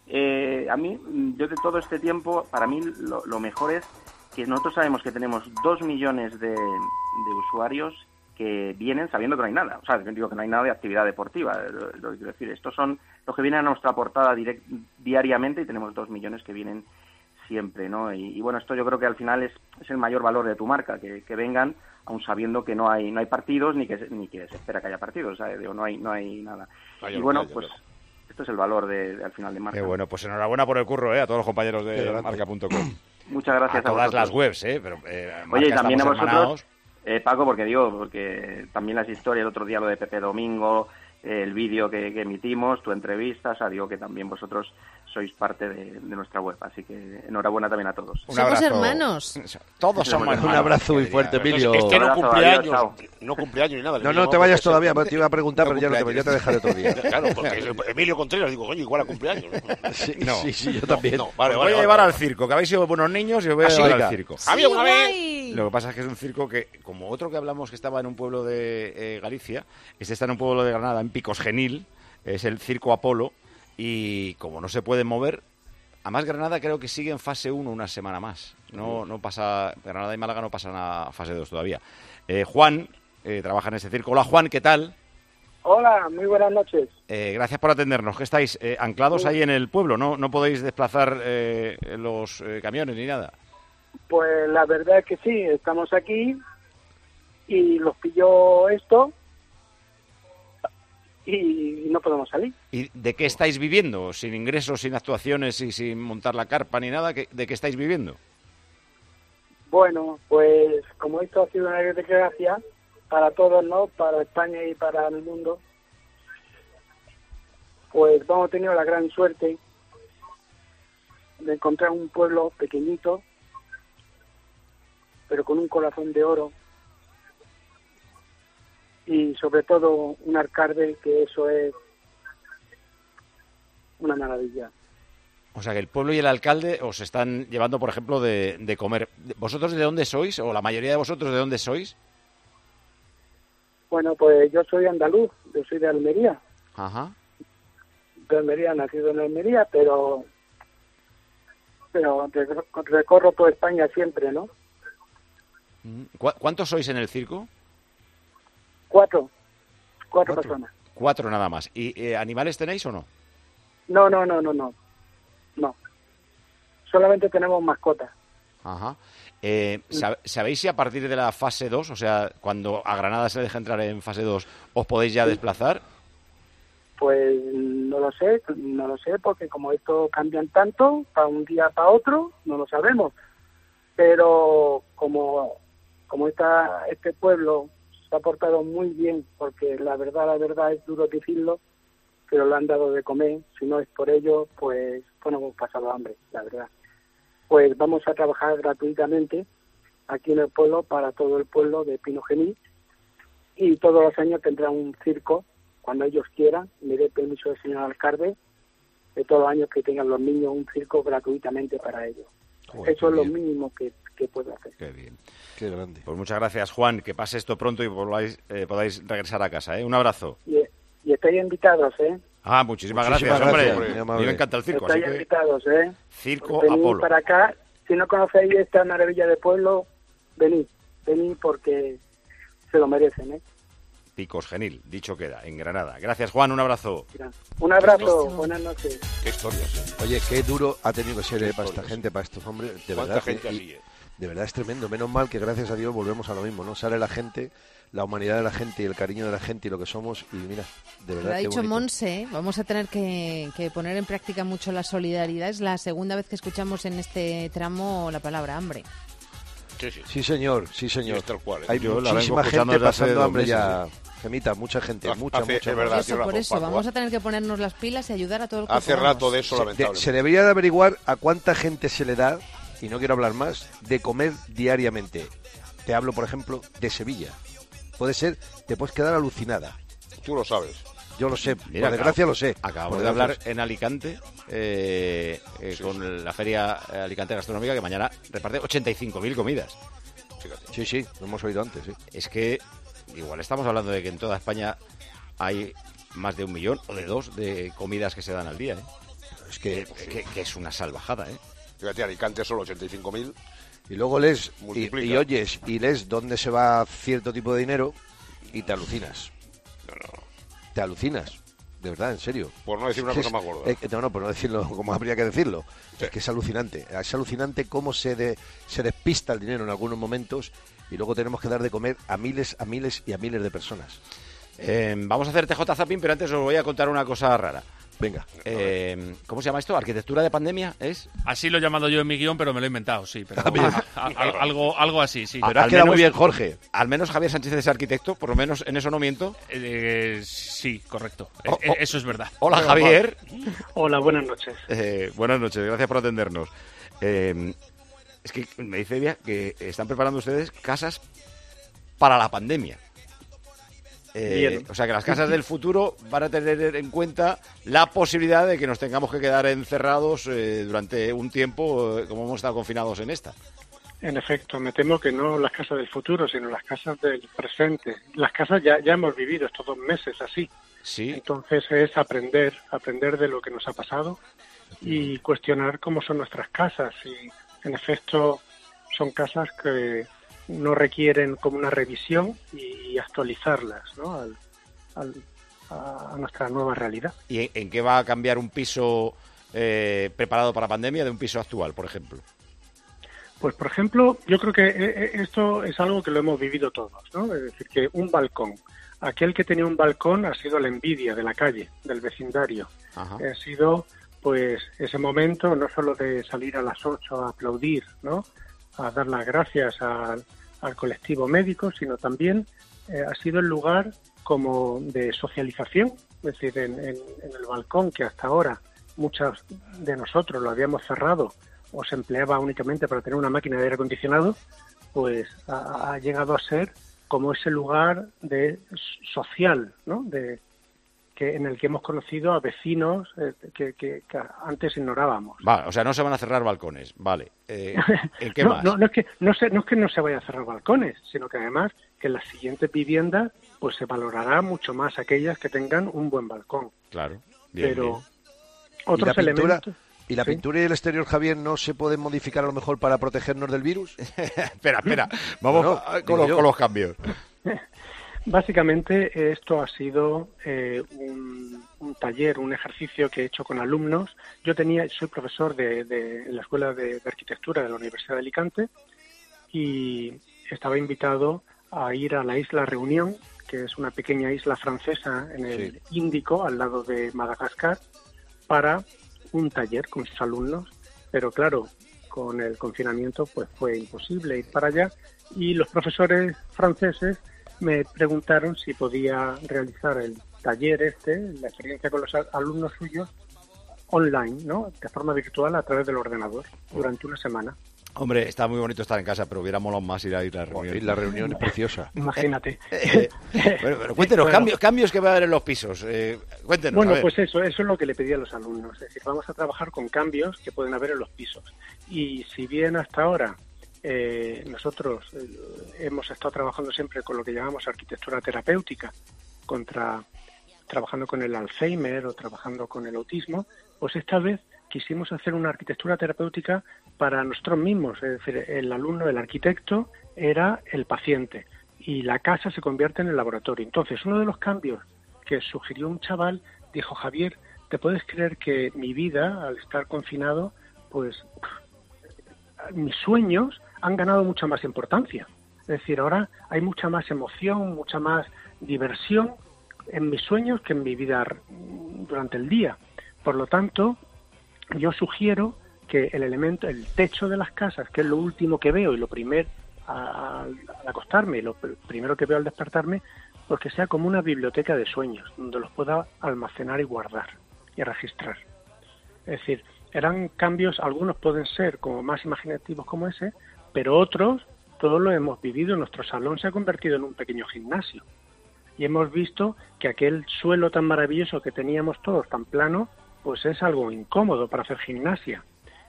Speaker 11: yo de todo este tiempo, para mí lo mejor es que nosotros sabemos que tenemos 2 millones de usuarios que vienen sabiendo que no hay nada. O sea, digo que no hay nada de actividad deportiva. Lo que quiero decir, estos son los que vienen a nuestra portada diariamente, y tenemos 2 millones que vienen siempre, ¿no? Y bueno, esto yo creo que al final es el mayor valor de tu marca, que vengan aún sabiendo que no hay partidos ni que se espera que haya partidos. O sea, digo, no hay nada. Y bueno, pues esto es el valor al final de Marca.
Speaker 1: Qué bueno, pues enhorabuena por el curro, a todos los compañeros de Marca.com.
Speaker 11: Muchas gracias
Speaker 1: a todas las webs, pero
Speaker 11: oye, y también a vosotros. Paco, porque también las historias, el otro día lo de Pepe Domingo, el vídeo que emitimos, tu entrevista, o sea, digo que también vosotros sois parte de nuestra web, así que enhorabuena también a todos.
Speaker 6: Somos hermanos.
Speaker 1: Todos somos hermanos.
Speaker 8: Un abrazo muy fuerte, Emilio.
Speaker 9: Es que no cumpleaños ni nada.
Speaker 8: No te vayas todavía, te iba a preguntar, pero ya te dejaré otro día.
Speaker 9: Claro, porque Emilio Contreras, digo, coño, igual a cumpleaños.
Speaker 8: Sí, yo también.
Speaker 1: Vale, voy a llevar al circo, que habéis sido buenos niños y os voy a llevar al circo.
Speaker 9: Había una vez.
Speaker 1: Lo que pasa es que es un circo que, como otro que hablamos que estaba en un pueblo de Galicia, este está en un pueblo de Granada, en Picos Genil, es el Circo Apolo, y como no se puede mover, además Granada creo que sigue en fase 1 una semana más. No pasa, Granada y Málaga no pasan a fase 2 todavía. Juan trabaja en este circo. Hola Juan, ¿qué tal?
Speaker 13: Hola, muy buenas noches.
Speaker 1: Gracias por atendernos. ¿Qué estáis anclados ahí en el pueblo? ¿No podéis desplazar los camiones ni nada?
Speaker 13: Pues la verdad es que sí, estamos aquí y los pilló esto y no podemos salir.
Speaker 1: ¿Y de qué estáis viviendo? ¿Sin ingresos, sin actuaciones y sin montar la carpa ni nada? ¿De qué estáis viviendo?
Speaker 13: Bueno, pues como esto ha sido una desgracia para todos, ¿no? Para España y para el mundo, pues hemos tenido la gran suerte de encontrar un pueblo pequeñito, pero con un corazón de oro, y sobre todo un alcalde que eso es una maravilla.
Speaker 1: O sea, que el pueblo y el alcalde os están llevando, por ejemplo, de comer. ¿Vosotros de dónde sois? ¿O la mayoría de vosotros de dónde sois?
Speaker 13: Bueno, pues yo soy andaluz, yo soy de Almería.
Speaker 1: Ajá.
Speaker 13: De Almería, nacido en Almería, pero recorro toda España siempre, ¿no?
Speaker 1: ¿Cuántos sois en el circo?
Speaker 13: Cuatro personas.
Speaker 1: 4 nada más. ¿Y animales tenéis o no?
Speaker 13: No. Solamente tenemos mascotas.
Speaker 1: Ajá. ¿Sabéis si a partir de la fase 2, o sea, cuando a Granada se deja entrar en fase 2, os podéis ya desplazar?
Speaker 13: Pues no lo sé, porque como esto cambian tanto, para un día para otro, no lo sabemos. Pero como este pueblo se ha portado muy bien, porque la verdad es duro decirlo, pero lo han dado de comer, si no es por ello, pues no hemos pasado hambre, la verdad. Pues vamos a trabajar gratuitamente aquí en el pueblo para todo el pueblo de Pino Genil, y todos los años tendrá un circo cuando ellos quieran. Me dé permiso el señor alcalde de todos los años que tengan los niños un circo gratuitamente para ellos.
Speaker 8: Joder,
Speaker 13: eso es lo mínimo que puedo hacer.
Speaker 1: Qué bien.
Speaker 8: Qué grande.
Speaker 1: Pues muchas gracias, Juan, que pase esto pronto y podáis regresar a casa, ¿eh? Un abrazo.
Speaker 13: Y estáis invitados, ¿eh?
Speaker 1: Muchísimas gracias, hombre. A mí me encanta el circo.
Speaker 13: Estáis
Speaker 1: así
Speaker 13: invitados, ¿eh?
Speaker 1: Circo
Speaker 13: venid
Speaker 1: Apolo.
Speaker 13: Para acá. Si no conocéis esta maravilla de pueblo, venid porque se lo merecen, ¿eh?
Speaker 1: Picos Genil, dicho queda, en Granada. Gracias, Juan, un abrazo.
Speaker 13: Un abrazo, buenas noches.
Speaker 9: Qué historias.
Speaker 8: Oye, qué duro ha tenido que ser para esta gente, para estos hombres. De
Speaker 9: ¿Cuánta
Speaker 8: verdad,
Speaker 9: gente así?
Speaker 8: De verdad es tremendo. Menos mal que gracias a Dios volvemos a lo mismo, ¿no? Sale la gente, la humanidad de la gente y el cariño de la gente y lo que somos. Y mira, de verdad.
Speaker 6: Lo ha
Speaker 8: qué
Speaker 6: dicho
Speaker 8: bonito.
Speaker 6: Monse, vamos a tener que poner en práctica mucho la solidaridad. Es la segunda vez que escuchamos en este tramo la palabra hambre.
Speaker 8: Sí, señor.
Speaker 9: Es tal cual, ¿eh?
Speaker 8: Hay
Speaker 1: Yo la
Speaker 8: muchísima
Speaker 1: vengo escuchando
Speaker 8: gente
Speaker 1: desde hace
Speaker 8: pasando
Speaker 1: 2
Speaker 8: hambre
Speaker 1: meses,
Speaker 8: ya. Gemita, mucha gente, mucha.
Speaker 9: Es verdad,
Speaker 6: Por eso, vamos a tener que ponernos las pilas y ayudar a todo el que
Speaker 9: Hace
Speaker 6: podamos.
Speaker 9: rato de eso, lamentablemente.
Speaker 8: Se debería de averiguar a cuánta gente se le da, y no quiero hablar más, de comer diariamente. Te hablo, por ejemplo, de Sevilla. Puede ser, te puedes quedar alucinada.
Speaker 9: Tú lo sabes.
Speaker 8: Yo lo sé,
Speaker 1: Mira,
Speaker 8: por desgracia lo sé.
Speaker 1: Acabamos
Speaker 8: Por
Speaker 1: de hablar
Speaker 8: desgracia.
Speaker 1: en Alicante con la Feria Alicante Gastronómica, que mañana reparte 85.000 comidas.
Speaker 8: Fíjate. Sí, lo hemos oído antes, sí.
Speaker 1: Es que igual estamos hablando de que en toda España hay más de 1 millón o de 2 de comidas que se dan al día, ¿eh?
Speaker 8: Es que
Speaker 1: es una salvajada, ¿eh?
Speaker 9: Fíjate, Alicante solo 85.000.
Speaker 8: Y luego lees
Speaker 9: Multiplica.
Speaker 8: y oyes y lees dónde se va cierto tipo de dinero y te alucinas. Te alucinas. De verdad, en serio.
Speaker 9: Por no decir una cosa más gorda.
Speaker 8: Por no decirlo como habría que decirlo. Sí. Es que es alucinante. Es alucinante cómo se despista el dinero en algunos momentos y luego tenemos que dar de comer a miles y a miles de personas.
Speaker 1: Vamos a hacer TJ Zapping, pero antes os voy a contar una cosa rara.
Speaker 8: Venga.
Speaker 1: ¿Cómo se llama esto? ¿Arquitectura de pandemia? ¿Es?
Speaker 4: Así lo he llamado yo en mi guión, pero me lo he inventado, sí. Pero algo así, sí.
Speaker 8: Pero has quedado muy bien, Jorge.
Speaker 1: Al menos Javier Sánchez es arquitecto, por lo menos en eso no miento.
Speaker 4: Sí, correcto. Eso es verdad.
Speaker 1: Hola, Javier.
Speaker 14: Hola, buenas noches.
Speaker 1: Buenas noches, gracias por atendernos. Es que me dice Evia que están preparando ustedes casas para la pandemia. O sea que las casas del futuro van a tener en cuenta la posibilidad de que nos tengamos que quedar encerrados durante un tiempo, como hemos estado confinados en esta.
Speaker 14: En efecto, me temo que no las casas del futuro, sino las casas del presente. Las casas ya hemos vivido estos 2 meses así.
Speaker 1: Sí.
Speaker 14: Entonces es aprender de lo que nos ha pasado y cuestionar cómo son nuestras casas. Y en efecto son casas que no requieren como una revisión y actualizarlas, ¿no? a nuestra nueva realidad.
Speaker 1: ¿Y en qué va a cambiar un piso preparado para pandemia de un piso actual, por ejemplo?
Speaker 14: Pues, por ejemplo, yo creo que esto es algo que lo hemos vivido todos, ¿no? Es decir, que un balcón, aquel que tenía un balcón ha sido la envidia de la calle, del vecindario. Ajá. Ha sido, pues, ese momento no solo de salir a las 8 a aplaudir, ¿no?, a dar las gracias al colectivo médico, sino también ha sido el lugar como de socialización, es decir, en el balcón, que hasta ahora muchos de nosotros lo habíamos cerrado o se empleaba únicamente para tener una máquina de aire acondicionado, pues ha llegado a ser como ese lugar de social, ¿no?, en el que hemos conocido a vecinos que antes ignorábamos.
Speaker 1: Vale, o sea, no se van a cerrar balcones, vale. ¿En qué más?
Speaker 14: No es que no se vaya a cerrar balcones, sino que además que en las siguientes viviendas pues se valorará mucho más aquellas que tengan un buen balcón.
Speaker 1: Claro,
Speaker 14: bien, pero
Speaker 8: bien.
Speaker 14: Otros elementos...
Speaker 8: ¿Y la pintura y el exterior, Javier, no se pueden modificar a lo mejor para protegernos del virus?
Speaker 1: Espera. Vamos con los cambios.
Speaker 14: Básicamente esto ha sido un taller, un ejercicio que he hecho con alumnos. Soy profesor de la Escuela de Arquitectura de la Universidad de Alicante y estaba invitado a ir a la isla Reunión, que es una pequeña isla francesa en el Índico, al lado de Madagascar, para un taller con sus alumnos, pero claro, con el confinamiento pues fue imposible ir para allá y los profesores franceses me preguntaron si podía realizar el taller la experiencia con los alumnos suyos online, ¿no?, de forma virtual a través del ordenador durante una semana.
Speaker 1: Hombre, está muy bonito estar en casa, pero hubiera molado más ir a la reunión.
Speaker 8: Y la reunión es preciosa.
Speaker 14: Imagínate.
Speaker 1: Pero cuéntenos, cambios que va a haber en los pisos. Cuéntenos.
Speaker 14: Bueno, pues eso es lo que le pedí a los alumnos. Es decir, vamos a trabajar con cambios que pueden haber en los pisos. Y si bien hasta ahora nosotros hemos estado trabajando siempre con lo que llamamos arquitectura terapéutica, trabajando con el Alzheimer o trabajando con el autismo, pues esta vez quisimos hacer una arquitectura terapéutica para nosotros mismos. Es decir, el alumno, el arquitecto, era el paciente y la casa se convierte en el laboratorio. Entonces, uno de los cambios que sugirió un chaval dijo: Javier, ¿te puedes creer que mi vida, al estar confinado, pues mis sueños han ganado mucha más importancia? Es decir, ahora hay mucha más emoción, mucha más diversión en mis sueños que en mi vida durante el día. Por lo tanto, yo sugiero que el techo de las casas, que es lo último que veo y lo primero al acostarme y lo primero que veo al despertarme, pues que sea como una biblioteca de sueños, donde los pueda almacenar y guardar y registrar. Es decir, eran cambios, algunos pueden ser como más imaginativos como ese, pero otros, todos lo hemos vivido. Nuestro salón se ha convertido en un pequeño gimnasio y hemos visto que aquel suelo tan maravilloso que teníamos todos, tan plano, pues es algo incómodo para hacer gimnasia.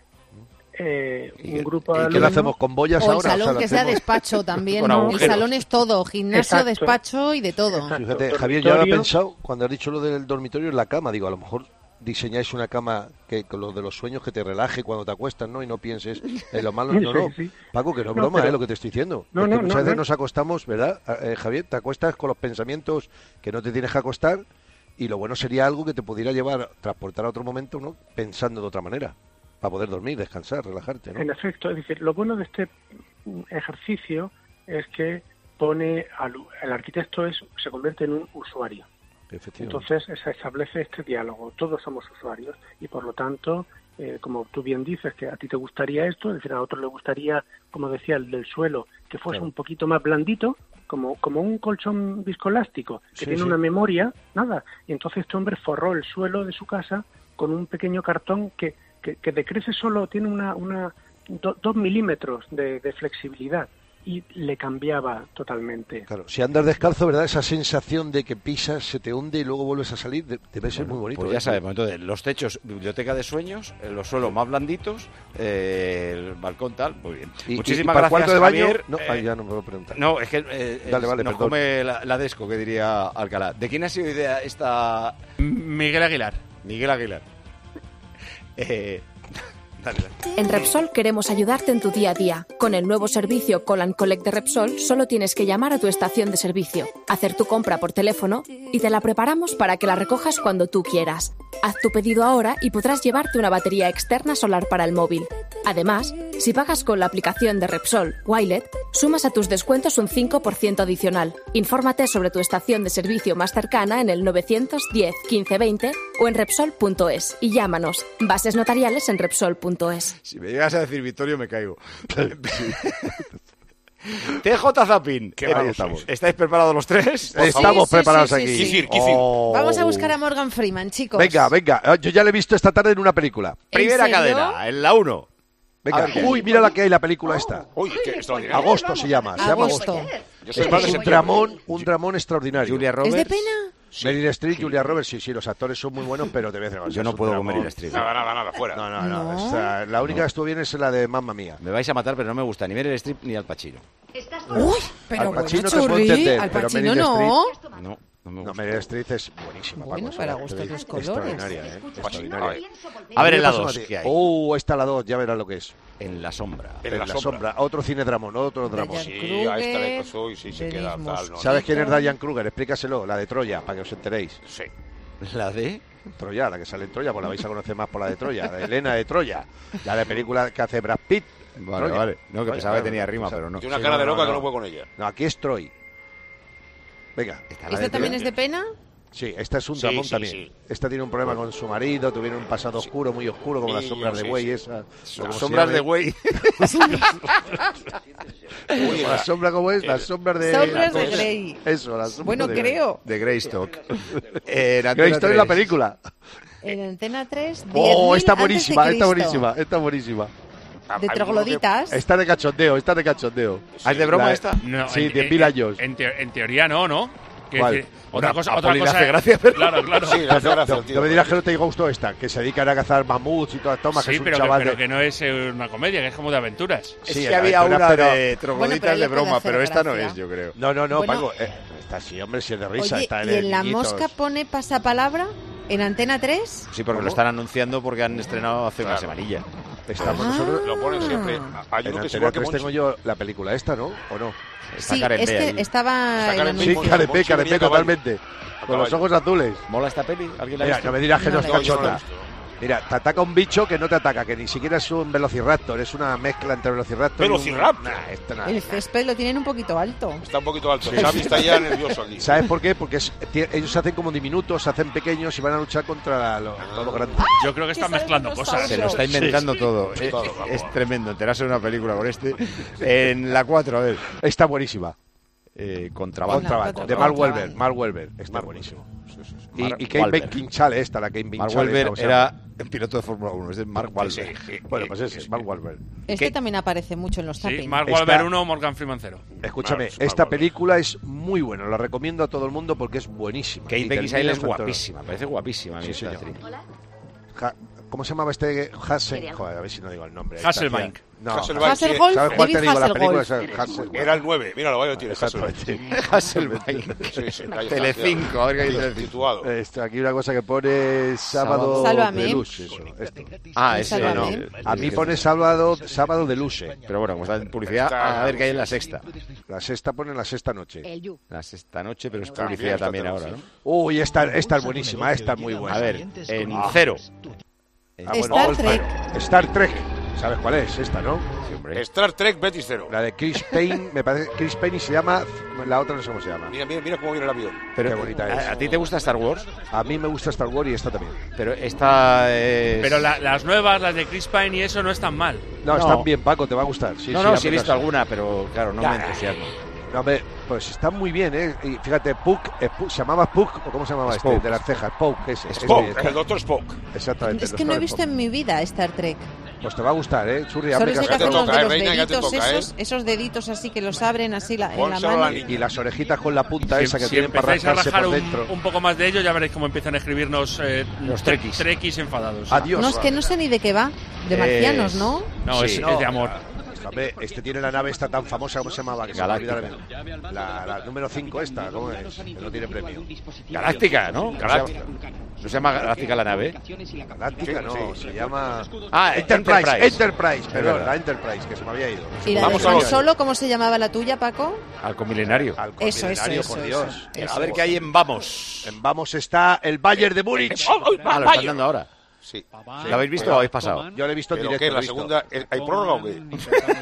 Speaker 14: Un grupo de
Speaker 8: ¿Y qué lo hacemos con boyas
Speaker 6: o
Speaker 8: ahora?
Speaker 6: El salón que sea despacho también, ¿no? El salón es todo, gimnasio,
Speaker 14: Exacto.
Speaker 6: despacho y de todo.
Speaker 8: Fíjate, Javier, yo había pensado, cuando has dicho lo del dormitorio, en la cama, digo, a lo mejor diseñáis una cama que con lo de los sueños que te relaje cuando te acuestas, ¿no? Y no pienses en lo malo. No,
Speaker 14: Sí.
Speaker 8: Paco, que no es broma, lo que te estoy diciendo. Muchas veces nos acostamos, ¿verdad, Javier? Te acuestas con los pensamientos que no te tienes que acostar y lo bueno sería algo que te pudiera transportar a otro momento, ¿no? Pensando de otra manera, para poder dormir, descansar, relajarte, ¿no?
Speaker 14: En efecto, es decir, lo bueno de este ejercicio es que pone el arquitecto se convierte en un usuario. Entonces se establece este diálogo. Todos somos usuarios y por lo tanto, como tú bien dices, que a ti te gustaría esto, es decir, a otro le gustaría, como decía el del suelo, que fuese un poquito más blandito, como un colchón viscoelástico, que tiene una memoria, nada. Y entonces este hombre forró el suelo de su casa con un pequeño cartón que decrece solo, tiene 2 milímetros de flexibilidad. Y le cambiaba totalmente.
Speaker 8: Claro, si andas descalzo, ¿verdad? Esa sensación de que pisas, se te hunde y luego vuelves a salir, debe ser muy bonito.
Speaker 1: Pues ya sabemos, entonces, los techos, biblioteca de sueños, los suelos más blanditos, el balcón tal, muy bien. Muchísimas
Speaker 8: para
Speaker 1: gracias,
Speaker 8: el cuarto de baño,
Speaker 1: Javier.
Speaker 8: No, ya no me puedo preguntar.
Speaker 1: No, es que
Speaker 8: vale,
Speaker 1: nos come la desco, que diría Alcalá. ¿De quién ha sido idea esta...?
Speaker 4: Miguel Aguilar.
Speaker 1: Miguel Aguilar. Dale.
Speaker 15: En Repsol queremos ayudarte en tu día a día. Con el nuevo servicio Call & Collect de Repsol, solo tienes que llamar a tu estación de servicio, hacer tu compra por teléfono y te la preparamos para que la recojas cuando tú quieras. Haz tu pedido ahora y podrás llevarte una batería externa solar para el móvil. Además, si pagas con la aplicación de Repsol Wilet, sumas a tus descuentos un 5% adicional. Infórmate sobre tu estación de servicio más cercana en el 910 15 20 o en Repsol.es y llámanos. Bases notariales en Repsol.es.
Speaker 1: Si me llegas a decir Vittorio, me caigo. TJ Zapin, ¿estáis preparados los tres?
Speaker 8: Estamos preparados aquí.
Speaker 9: Kicir.
Speaker 6: Vamos a buscar a Morgan Freeman, chicos.
Speaker 8: Venga, yo ya le he visto esta tarde en una película.
Speaker 1: Primera cadena, en la 1.
Speaker 8: Venga, mira la que hay, la película esta.
Speaker 9: Uy, qué extraordinario.
Speaker 8: Agosto se llama.
Speaker 6: Agosto.
Speaker 8: Es un dramón extraordinario.
Speaker 1: Julia Roberts.
Speaker 6: ¿Es de pena?
Speaker 8: Meryl Streep, Julia Roberts, sí, los actores son muy buenos, pero de vez en cuando.
Speaker 1: Yo no puedo con Meryl Streep.
Speaker 9: Nada, fuera.
Speaker 8: No. La única que estuvo bien es la de Mamma Mía.
Speaker 1: Me vais a matar, pero no me gusta ni Meryl Streep ni Al Pacino.
Speaker 6: Uy, pero
Speaker 8: Al Pacino
Speaker 6: bueno,
Speaker 8: te puedo entender,
Speaker 6: Al
Speaker 8: pero
Speaker 6: Pacino
Speaker 8: Meryl
Speaker 6: no.
Speaker 8: Streep,
Speaker 1: No me gusta.
Speaker 8: Meryl Streep es buenísima.
Speaker 6: Bueno, para gustos los colores.
Speaker 8: Extraordinaria, extraordinaria.
Speaker 1: A ver en la 2, ¿qué hay?
Speaker 8: Está la 2, ya verás lo que es.
Speaker 1: En la sombra.
Speaker 8: En la sombra. Otro cine dramón,
Speaker 9: Sí, a esta le pasó y sí se queda tal.
Speaker 8: ¿Sabes quién es Diane Kruger? Explícaselo, la de Troya, para que os enteréis.
Speaker 9: Sí.
Speaker 1: ¿La de?
Speaker 8: Troya, la que sale en Troya, pues la vais a conocer más por la de Troya, la de Elena de Troya. La de película que hace Brad Pitt.
Speaker 1: Vale. No, que pensaba que tenía rima, pero no.
Speaker 9: Tiene una cara de loca que no puedo con ella.
Speaker 8: No, aquí es Troy. Venga.
Speaker 6: ¿Esta también es de pena?
Speaker 8: Sí, esta es un dramón también.
Speaker 9: Sí.
Speaker 8: Esta tiene un problema con su marido, tuvieron un pasado oscuro, muy oscuro, como las sombras de Güey. Esa.
Speaker 1: Las sombras de Güey.
Speaker 8: La sombra, ¿cómo es? Las sombras de...
Speaker 6: Sombras de Grey.
Speaker 8: Eso, las sombras
Speaker 6: bueno, creo.
Speaker 1: De Greystock.
Speaker 8: Greystock es la película.
Speaker 6: En Antena 3,
Speaker 8: está buenísima.
Speaker 6: De trogloditas.
Speaker 8: Está de cachondeo.
Speaker 1: ¿Es de broma esta?
Speaker 4: No,
Speaker 8: sí, 10.000 años.
Speaker 4: En teoría no.
Speaker 8: ¿Cuál?
Speaker 4: Otra cosa
Speaker 1: hace gracia, pero...
Speaker 4: Claro.
Speaker 9: Sí, le hace gracia, tío.
Speaker 8: No me dirás que no te gustó esta, que se dedican a cazar mamuts y todas las tomas, que es un
Speaker 4: pero
Speaker 8: chaval
Speaker 4: pero que no es una comedia, que es como de aventuras.
Speaker 1: Es que había una de trogloditas de broma, pero esta no es, yo creo.
Speaker 8: No,
Speaker 6: bueno,
Speaker 8: Paco, esta sí, hombre, si es de risa.
Speaker 6: Oye,
Speaker 8: está
Speaker 6: ¿y en La Mosca pone pasapalabra en Antena 3?
Speaker 1: Sí, porque lo están anunciando porque han estrenado hace una semanilla.
Speaker 8: Nosotros
Speaker 9: lo ponen siempre. Hay
Speaker 8: en
Speaker 9: uno que se
Speaker 8: Antena 3 tengo yo la película esta, ¿no? ¿O no?
Speaker 6: Sí, es que estaba...
Speaker 8: Sí, Carepé, totalmente. Con los ojos azules.
Speaker 1: ¿Mola esta peli? ¿Alguien la ha
Speaker 8: Mira,
Speaker 1: visto?
Speaker 8: no me dirás que no es
Speaker 9: yo no la he
Speaker 8: cachonda.
Speaker 9: visto.
Speaker 8: Mira, te ataca un bicho que no te ataca, que ni siquiera es un velociraptor, es una mezcla entre velociraptor
Speaker 9: ¿Velociraptor?
Speaker 6: El césped lo tienen un poquito alto.
Speaker 9: Está un poquito alto. Xavi está ya nervioso aquí.
Speaker 8: ¿Sabes por qué? Porque ellos se hacen como diminutos, se hacen pequeños y van a luchar contra los grandes.
Speaker 4: Yo creo que están mezclando cosas.
Speaker 1: Se lo está inventando todo. Es tremendo enterarse de una película con este. En la 4, a ver.
Speaker 8: Está buenísima.
Speaker 1: Contrabando.
Speaker 8: De Mark Wahlberg. Está buenísimo. Y Kate Beckinsale la Kate Beckinsale.
Speaker 1: Mark Wahlberg era el piloto de Fórmula 1, es de Mark Wahlberg.
Speaker 8: Bueno, pues ese es Mark Wahlberg.
Speaker 6: Este también aparece mucho en los tapping.
Speaker 4: Sí, Mark Wahlberg 1, Morgan Freeman 0.
Speaker 8: Escúchame, esta película es muy buena, la recomiendo a todo el mundo porque es buenísima.
Speaker 1: Kate Beckinsale es guapísima, parece guapísima.
Speaker 8: Sí, señor. ¿Cómo se llamaba este? Joder, a ver si no digo el nombre.
Speaker 4: Hasselbank.
Speaker 8: No,
Speaker 6: Hasselhoff,
Speaker 8: ¿sabes cuál te digo? La película es
Speaker 6: Hasselhoff.
Speaker 9: Era el 9, míralo, vaya tiene Hasselbank.
Speaker 1: Hasselbank. Telecinco, a ver qué hay Telecinco.
Speaker 9: Situado.
Speaker 8: Aquí una cosa que pone sábado
Speaker 6: Sálvame.
Speaker 8: de Luce.
Speaker 1: Ese no.
Speaker 8: A mí pone sábado de Luce.
Speaker 1: Pero bueno, como está en publicidad, a ver qué hay en la sexta.
Speaker 8: La sexta pone la sexta noche.
Speaker 1: La sexta noche, pero es publicidad también ahora, ¿no?
Speaker 8: Uy, esta es buenísima, esta es muy buena.
Speaker 1: A ver, en 0.
Speaker 6: Star Trek.
Speaker 8: Star Trek. ¿Sabes cuál es esta, no?
Speaker 1: Sí, hombre.
Speaker 9: Star Trek Betis Cero.
Speaker 8: La de Chris Payne, me parece Chris Payne y se llama... La otra no sé cómo se llama.
Speaker 9: Mira cómo viene el avión.
Speaker 1: Pero,
Speaker 8: qué bonita es.
Speaker 1: ¿A ti te gusta Star Wars?
Speaker 8: A mí me gusta Star Wars y esta también.
Speaker 1: Pero esta es...
Speaker 4: Pero las nuevas, las de Chris Pine y eso no están mal.
Speaker 8: No, están bien, Paco, te va a gustar. Sí,
Speaker 1: sí he visto alguna, pero claro, no me entusiasma.
Speaker 8: No, hombre, pues están muy bien, ¿eh? Y fíjate, ¿se llamaba Puck o cómo se llamaba
Speaker 1: Spock.
Speaker 8: este? De las cejas, Spock, ese.
Speaker 9: Spock, el Doctor Spock.
Speaker 8: Exactamente.
Speaker 6: Es que no he visto en mi vida Star Trek.
Speaker 8: Pues te va a gustar, ¿eh? Churri,
Speaker 6: Solo sé que hacen los de los
Speaker 9: reina,
Speaker 6: deditos esos deditos así que los abren así en la mano.
Speaker 8: Y las orejitas con la punta esa que
Speaker 4: Si
Speaker 8: tienen para
Speaker 4: empezáis a
Speaker 8: rascarse
Speaker 4: rajar
Speaker 8: por dentro.
Speaker 4: un poco más de ello, ya veréis cómo empiezan a escribirnos
Speaker 1: los trekkies.
Speaker 4: Trekkies enfadados.
Speaker 8: Adiós.
Speaker 6: No, es que no sé ni de qué va. De marcianos, ¿no?
Speaker 4: No,
Speaker 8: Sí,
Speaker 4: es de amor.
Speaker 8: Hombre, este tiene la nave esta tan famosa, ¿cómo se llamaba? Que
Speaker 1: Galáctica.
Speaker 8: Se me olvidó la número 5 esta, ¿cómo es? Que no tiene premio.
Speaker 1: Galáctica, ¿no? Galáctica. ¿No se llama Galáctica la nave?
Speaker 8: Galáctica no, se llama... Enterprise, perdón, la Enterprise, que se me había ido.
Speaker 6: ¿Y la de Han Solo, cómo se llamaba la tuya, Paco?
Speaker 1: Alcomilenario.
Speaker 6: Eso,
Speaker 8: Por Dios.
Speaker 1: A ver qué hay en Vamos.
Speaker 8: En Vamos está el Bayern de Múnich.
Speaker 1: Lo están dando ahora.
Speaker 9: Sí.
Speaker 1: ¿Lo habéis visto o habéis pasado?
Speaker 8: Yo lo he visto en
Speaker 9: ¿Pero
Speaker 8: directo.
Speaker 9: qué? ¿La segunda? ¿Hay prórroga o qué?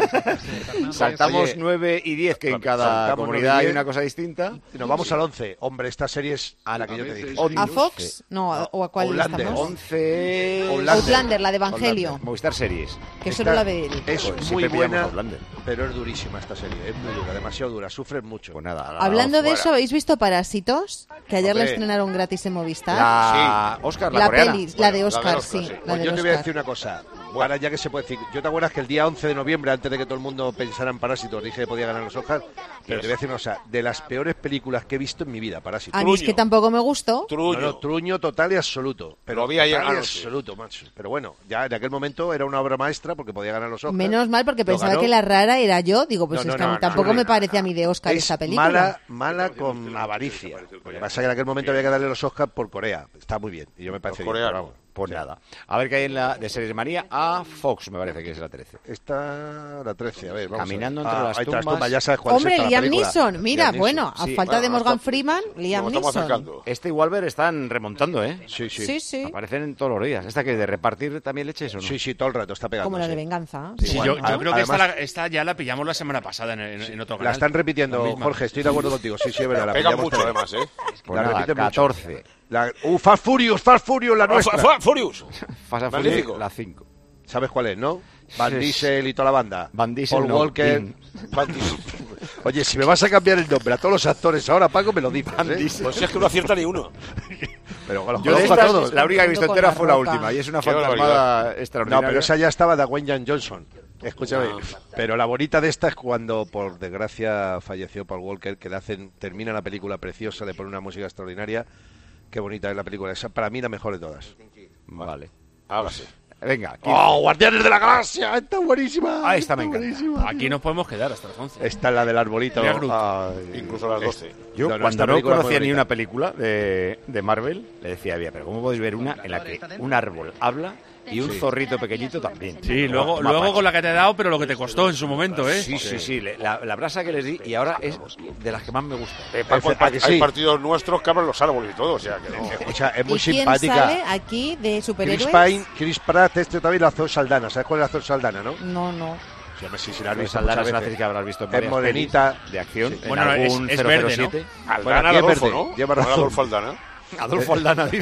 Speaker 1: Saltamos 9 y 10, que en cada comunidad hay una cosa distinta.
Speaker 8: Nos vamos al 11. Hombre, esta serie es la que yo te dije.
Speaker 6: ¿A Fox? No, ¿o a cuál
Speaker 8: Outlander.
Speaker 6: estamos?
Speaker 1: 11...
Speaker 6: Outlander, la de Evangelio.
Speaker 1: Movistar Series.
Speaker 6: Que solo la ve él.
Speaker 8: Es
Speaker 1: Pues
Speaker 8: muy
Speaker 1: siempre pillamos
Speaker 8: buena,
Speaker 1: Outlander.
Speaker 8: pero es durísima esta serie. Es muy dura, demasiado dura. Sufren mucho.
Speaker 1: Pues nada.
Speaker 6: Hablando de
Speaker 1: fuera.
Speaker 6: eso, ¿habéis visto Parásitos? Que ayer la
Speaker 8: Hombre.
Speaker 6: estrenaron gratis en Movistar.
Speaker 1: La Oscar, la
Speaker 6: La
Speaker 1: coreana.
Speaker 6: peli, la de Oscar,
Speaker 9: sí.
Speaker 6: sí. La
Speaker 8: Pues
Speaker 6: de
Speaker 8: yo te voy a
Speaker 6: Oscar.
Speaker 8: decir una cosa. Ahora ya que se puede decir. ¿Yo te acuerdas que el día 11 de noviembre, antes de que todo el mundo pensara en Parásitos, dije que podía ganar los Oscars? Pero te voy a decir una cosa. De las peores películas que he visto en mi vida, Parásitos.
Speaker 6: A mí es que tampoco me gustó.
Speaker 8: Truño total y absoluto. Pero
Speaker 9: Lo vi ayer
Speaker 8: total y
Speaker 9: anoche.
Speaker 8: absoluto, macho. Pero bueno, ya en aquel momento era una obra maestra porque podía ganar los Oscars.
Speaker 6: Menos mal, porque
Speaker 8: Lo
Speaker 6: pensaba
Speaker 8: ganó.
Speaker 6: que la rara era yo. Digo, pues
Speaker 8: No,
Speaker 6: es que a mí
Speaker 8: no,
Speaker 6: tampoco
Speaker 8: no,
Speaker 6: me
Speaker 8: no,
Speaker 6: parece a mí de Oscar
Speaker 8: Es
Speaker 6: esa película.
Speaker 8: mala con avaricia. Lo que pasa es que en aquel momento había que darle los Oscars por Corea. Está muy bien. Y yo me parece bien.
Speaker 9: Corea,
Speaker 8: pero vamos.
Speaker 1: Pues nada. A ver qué hay en la de Series Manía. A Fox, me parece que es la 13.
Speaker 8: Esta, la 13, a ver, vamos
Speaker 1: Caminando
Speaker 8: a ver.
Speaker 1: entre las
Speaker 8: ahí está
Speaker 1: tumbas.
Speaker 8: ya sabes cuál
Speaker 6: Hombre,
Speaker 8: es esta, la
Speaker 6: Liam
Speaker 8: película.
Speaker 6: Neeson. Mira,
Speaker 8: Liam
Speaker 6: bueno,
Speaker 8: Neeson.
Speaker 6: a
Speaker 8: Sí,
Speaker 6: falta de
Speaker 8: bueno,
Speaker 6: Morgan Freeman, Liam
Speaker 9: Nos estamos
Speaker 6: Neeson.
Speaker 9: acercando.
Speaker 1: Este y Wolver están remontando, ¿eh?
Speaker 8: Sí, sí.
Speaker 6: Sí, sí.
Speaker 1: Aparecen todos los días. ¿Esta que de repartir también leches o no?
Speaker 8: Sí, todo el rato está pegando.
Speaker 6: Como la de Venganza.
Speaker 4: Sí,
Speaker 6: Bueno,
Speaker 4: yo creo que
Speaker 8: además-
Speaker 4: esta ya la pillamos la semana pasada en otro canal.
Speaker 8: La están repitiendo,
Speaker 4: La misma.
Speaker 8: Jorge, estoy de acuerdo contigo. Sí, sí, es verdad. La
Speaker 9: Pegan
Speaker 8: pillamos
Speaker 9: mucho,
Speaker 8: todos.
Speaker 9: además, ¿eh?
Speaker 1: Pues
Speaker 8: La
Speaker 1: nada,
Speaker 8: repiten mucho.
Speaker 1: 14.
Speaker 8: Fast Furious, la nuestra.
Speaker 9: Furious.
Speaker 1: Fast and
Speaker 9: Magnífico.
Speaker 1: Furious, la 5.
Speaker 8: ¿Sabes cuál es, no? Van
Speaker 1: Sí.
Speaker 8: Diesel y toda la banda.
Speaker 1: Van Diesel,
Speaker 8: Paul
Speaker 1: no,
Speaker 8: Walker.
Speaker 1: Dean.
Speaker 8: Oye, si me vas a cambiar el nombre a todos los actores ahora, Paco, me lo dices,
Speaker 1: Van
Speaker 8: ¿eh?
Speaker 1: Diesel.
Speaker 9: Pues si es que no acierta ni uno.
Speaker 8: Pero los
Speaker 1: Yo de
Speaker 8: conozco a
Speaker 1: estas,
Speaker 8: todos.
Speaker 1: la única que he visto
Speaker 6: Con
Speaker 1: entera
Speaker 6: la
Speaker 1: fue la
Speaker 6: Roca.
Speaker 1: última y es una
Speaker 9: Qué
Speaker 1: fantasmada
Speaker 8: No,
Speaker 1: extraordinaria.
Speaker 8: pero esa ya estaba de Dwayne Johnson. Escúchame, pero la bonita de esta es cuando, por desgracia, falleció Paul Walker, que termina la película preciosa, le pone una música extraordinaria. Qué bonita es la película. Esa, para mí, la mejor de todas.
Speaker 1: Vale.
Speaker 9: Hágase.
Speaker 1: Venga. 15.
Speaker 8: ¡Oh, Guardianes de la Galaxia! ¡Está buenísima!
Speaker 1: Ahí está, me encanta.
Speaker 8: buenísima.
Speaker 4: Aquí nos podemos quedar hasta las 11.
Speaker 8: Esta es la del arbolito.
Speaker 4: Mira, Groot.
Speaker 8: Ay.
Speaker 9: Incluso a las 12.
Speaker 1: Yo,
Speaker 8: No, no,
Speaker 1: cuando
Speaker 8: esta
Speaker 1: no
Speaker 8: película es
Speaker 1: conocía
Speaker 8: muy
Speaker 1: ni
Speaker 8: bonita.
Speaker 1: una película de Marvel, le decía a Vía, pero ¿cómo podéis ver una en la que un árbol habla y un zorrito pequeñito también?
Speaker 4: Sí, luego con la que te he dado, pero lo que te costó en su momento, ¿eh?
Speaker 1: Sí. La brasa que les di y ahora es de las que más me gusta.
Speaker 9: Paco,
Speaker 8: ¿a que sí?
Speaker 9: hay partidos nuestros que abren los árboles y todo, o sea que no.
Speaker 8: Escucha, es muy
Speaker 6: ¿Y quién
Speaker 8: simpática.
Speaker 6: sale aquí de
Speaker 8: Chris
Speaker 6: superhéroes?
Speaker 8: Pine, Chris Pratt, también la Zoe Saldana. ¿Sabes cuál es la Zoe Saldana, no?
Speaker 6: No.
Speaker 8: Sí, hombre, sí, la has
Speaker 1: Luis
Speaker 8: visto
Speaker 1: Aldana
Speaker 8: muchas
Speaker 1: es una
Speaker 8: veces.
Speaker 1: actriz que habrás visto en
Speaker 8: Es
Speaker 1: varias
Speaker 8: morenita.
Speaker 1: pelis de acción.
Speaker 4: Sí. Bueno,
Speaker 1: en algún
Speaker 4: es verde,
Speaker 1: 007.
Speaker 9: Aldana
Speaker 8: Bueno, aquí es
Speaker 9: Adolfo,
Speaker 8: verde,
Speaker 9: ¿no?
Speaker 8: lleva
Speaker 9: No,
Speaker 8: razón.
Speaker 9: Adolfo Aldana.
Speaker 1: Adolfo Aldana dice.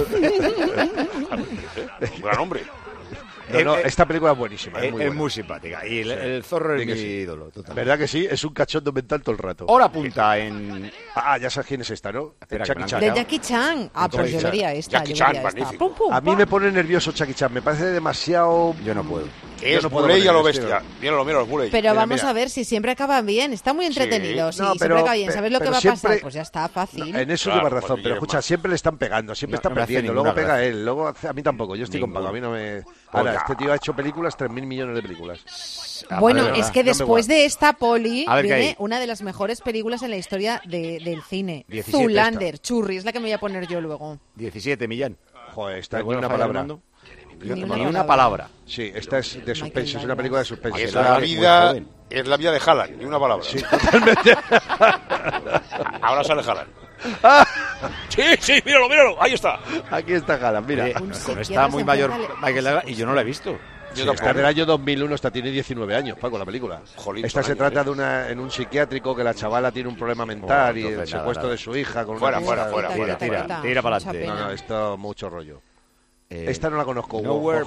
Speaker 9: Un gran hombre.
Speaker 8: No, esta película es buenísima. Es muy
Speaker 1: es
Speaker 8: buena.
Speaker 1: muy simpática. Y el zorro es
Speaker 8: Sí que
Speaker 1: mi
Speaker 8: sí.
Speaker 1: ídolo. Total.
Speaker 8: ¿Verdad que sí? Es un cachondo mental todo el rato.
Speaker 1: Hora punta en.
Speaker 8: Ah, ya sabes quién es esta, ¿no?
Speaker 1: Espera,
Speaker 8: Jackie
Speaker 1: que
Speaker 8: Chan.
Speaker 6: De Jackie Chan. Ah, pues
Speaker 8: Jackie
Speaker 6: yo
Speaker 8: Chan.
Speaker 6: vería esta.
Speaker 9: Jackie
Speaker 6: yo
Speaker 9: Chan,
Speaker 6: vería esta.
Speaker 9: magnífico.
Speaker 6: Pum, pum,
Speaker 8: A mí
Speaker 6: pam.
Speaker 8: me pone nervioso Jackie Chan. Me parece demasiado...
Speaker 1: Yo no puedo.
Speaker 9: Es
Speaker 8: no puedo
Speaker 9: Muley
Speaker 8: con
Speaker 9: a
Speaker 8: él,
Speaker 9: lo
Speaker 8: es que
Speaker 9: bestia.
Speaker 8: no.
Speaker 9: Míralo, Muley.
Speaker 6: Pero
Speaker 8: Mira,
Speaker 6: vamos
Speaker 8: mira.
Speaker 6: a ver si siempre acaban bien. Está muy entretenido. Sí,
Speaker 8: No,
Speaker 6: siempre
Speaker 8: pero-
Speaker 6: acaba bien. ¿Sabes lo que
Speaker 8: pero
Speaker 6: va a
Speaker 8: siempre-
Speaker 6: pasar? Pues ya está fácil.
Speaker 8: En eso
Speaker 9: Claro,
Speaker 8: lleva razón,
Speaker 9: cuando
Speaker 8: pero
Speaker 9: llegue
Speaker 8: escucha,
Speaker 9: más.
Speaker 8: siempre le están pegando, siempre
Speaker 1: No,
Speaker 8: está
Speaker 1: no me hace
Speaker 8: perdiendo,
Speaker 1: ninguna
Speaker 8: luego pega
Speaker 1: gracia.
Speaker 8: él, luego a mí tampoco, yo estoy con Paco, a mí no me... Ahora,
Speaker 9: Oiga.
Speaker 8: este tío ha hecho películas, 3.000 millones de películas.
Speaker 6: Bueno,
Speaker 1: de verdad.
Speaker 6: es que
Speaker 8: No me
Speaker 6: después
Speaker 8: gusta.
Speaker 6: de esta poli
Speaker 1: A ver, ¿qué
Speaker 6: viene
Speaker 1: hay?
Speaker 6: una de las mejores películas en la historia del cine.
Speaker 1: 17
Speaker 6: Zoolander, Churri, es la que me voy a poner yo luego.
Speaker 1: 17, Millán.
Speaker 8: Joder, esta
Speaker 1: ¿De
Speaker 8: es ni
Speaker 1: buena
Speaker 8: una
Speaker 1: falla,
Speaker 8: palabra.
Speaker 1: Armando?
Speaker 6: Ni
Speaker 1: Ni
Speaker 6: una
Speaker 1: una
Speaker 6: palabra.
Speaker 1: palabra.
Speaker 8: Sí, esta es de suspense, es una película de suspense.
Speaker 9: Es
Speaker 1: Era
Speaker 9: la
Speaker 1: muy
Speaker 9: vida,
Speaker 1: joven.
Speaker 9: es la vida de Haaland, ni una palabra.
Speaker 8: Sí, totalmente.
Speaker 9: Ahora sale Haaland. Sí, míralo, ahí está.
Speaker 8: Aquí está Haaland, mira.
Speaker 1: Pero
Speaker 6: Siquiera
Speaker 1: está muy
Speaker 6: se
Speaker 1: mayor
Speaker 6: enfrenta
Speaker 1: Michael Douglas y yo no la he visto.
Speaker 8: Esta del año 2001, esta tiene 19 años, Paco, la película. Esta se trata de en un psiquiátrico que la chavala tiene un problema mental y el secuestro de su hija. Con
Speaker 9: Fuera.
Speaker 1: Tira para adelante.
Speaker 8: No, esto mucho rollo. Esta no la conozco.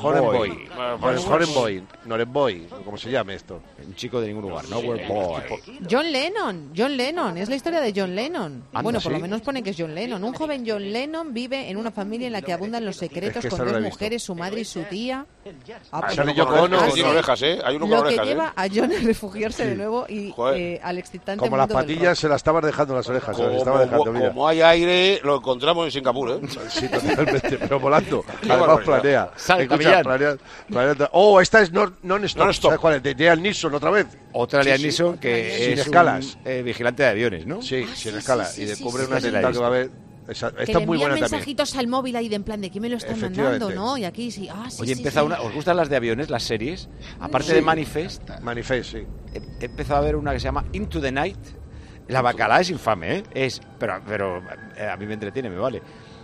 Speaker 8: Norenboy, ¿cómo se llama esto?
Speaker 1: Un chico de ningún lugar. Nowhere Boy.
Speaker 6: John Lennon, es la historia de John Lennon. Bueno, por lo
Speaker 1: ¿sí?
Speaker 6: menos pone que es John Lennon. Un joven John Lennon vive en una familia en la que abundan los secretos con dos mujeres, su madre y su tía.
Speaker 9: Sale yo con orejas, ¿eh? Hay uno con
Speaker 6: lo
Speaker 9: orejas,
Speaker 6: que lleva a John a refugiarse de nuevo y al excitante
Speaker 8: como las
Speaker 6: mundo del
Speaker 8: patillas
Speaker 6: rock.
Speaker 8: se las estaban dejando las orejas.
Speaker 9: Como hay aire, lo encontramos en Singapur, ¿eh?
Speaker 8: Sí, totalmente, pero volando.
Speaker 9: Qué
Speaker 8: Además
Speaker 9: barbaridad.
Speaker 8: planea.
Speaker 1: Salta,
Speaker 8: Escucha,
Speaker 1: Millán.
Speaker 8: Oh, esta es Non-Stop.
Speaker 9: Non-Stop.
Speaker 8: ¿Sabes cuál es? De Liam Neeson otra vez.
Speaker 1: Otra Liam Neeson que
Speaker 8: Sin
Speaker 1: es
Speaker 8: escalas.
Speaker 1: un vigilante de aviones, ¿no?
Speaker 8: Sí, sin escalas. Y descubre
Speaker 6: sí,
Speaker 8: un
Speaker 6: sí,
Speaker 8: atentado que va a haber.
Speaker 6: Que
Speaker 8: Esta
Speaker 6: le
Speaker 8: es muy
Speaker 6: envían
Speaker 8: buena también.
Speaker 6: mensajitos al móvil ahí de en plan de ¿quién me lo están mandando, no? Y aquí sí.
Speaker 1: Oye, empieza una. ¿Os gustan las de aviones, las series? Aparte de Manifest,
Speaker 8: sí.
Speaker 1: He empezado a ver una que se llama Into the Night. La bacala es infame, ¿eh? Pero a mí me entretiene, me vale.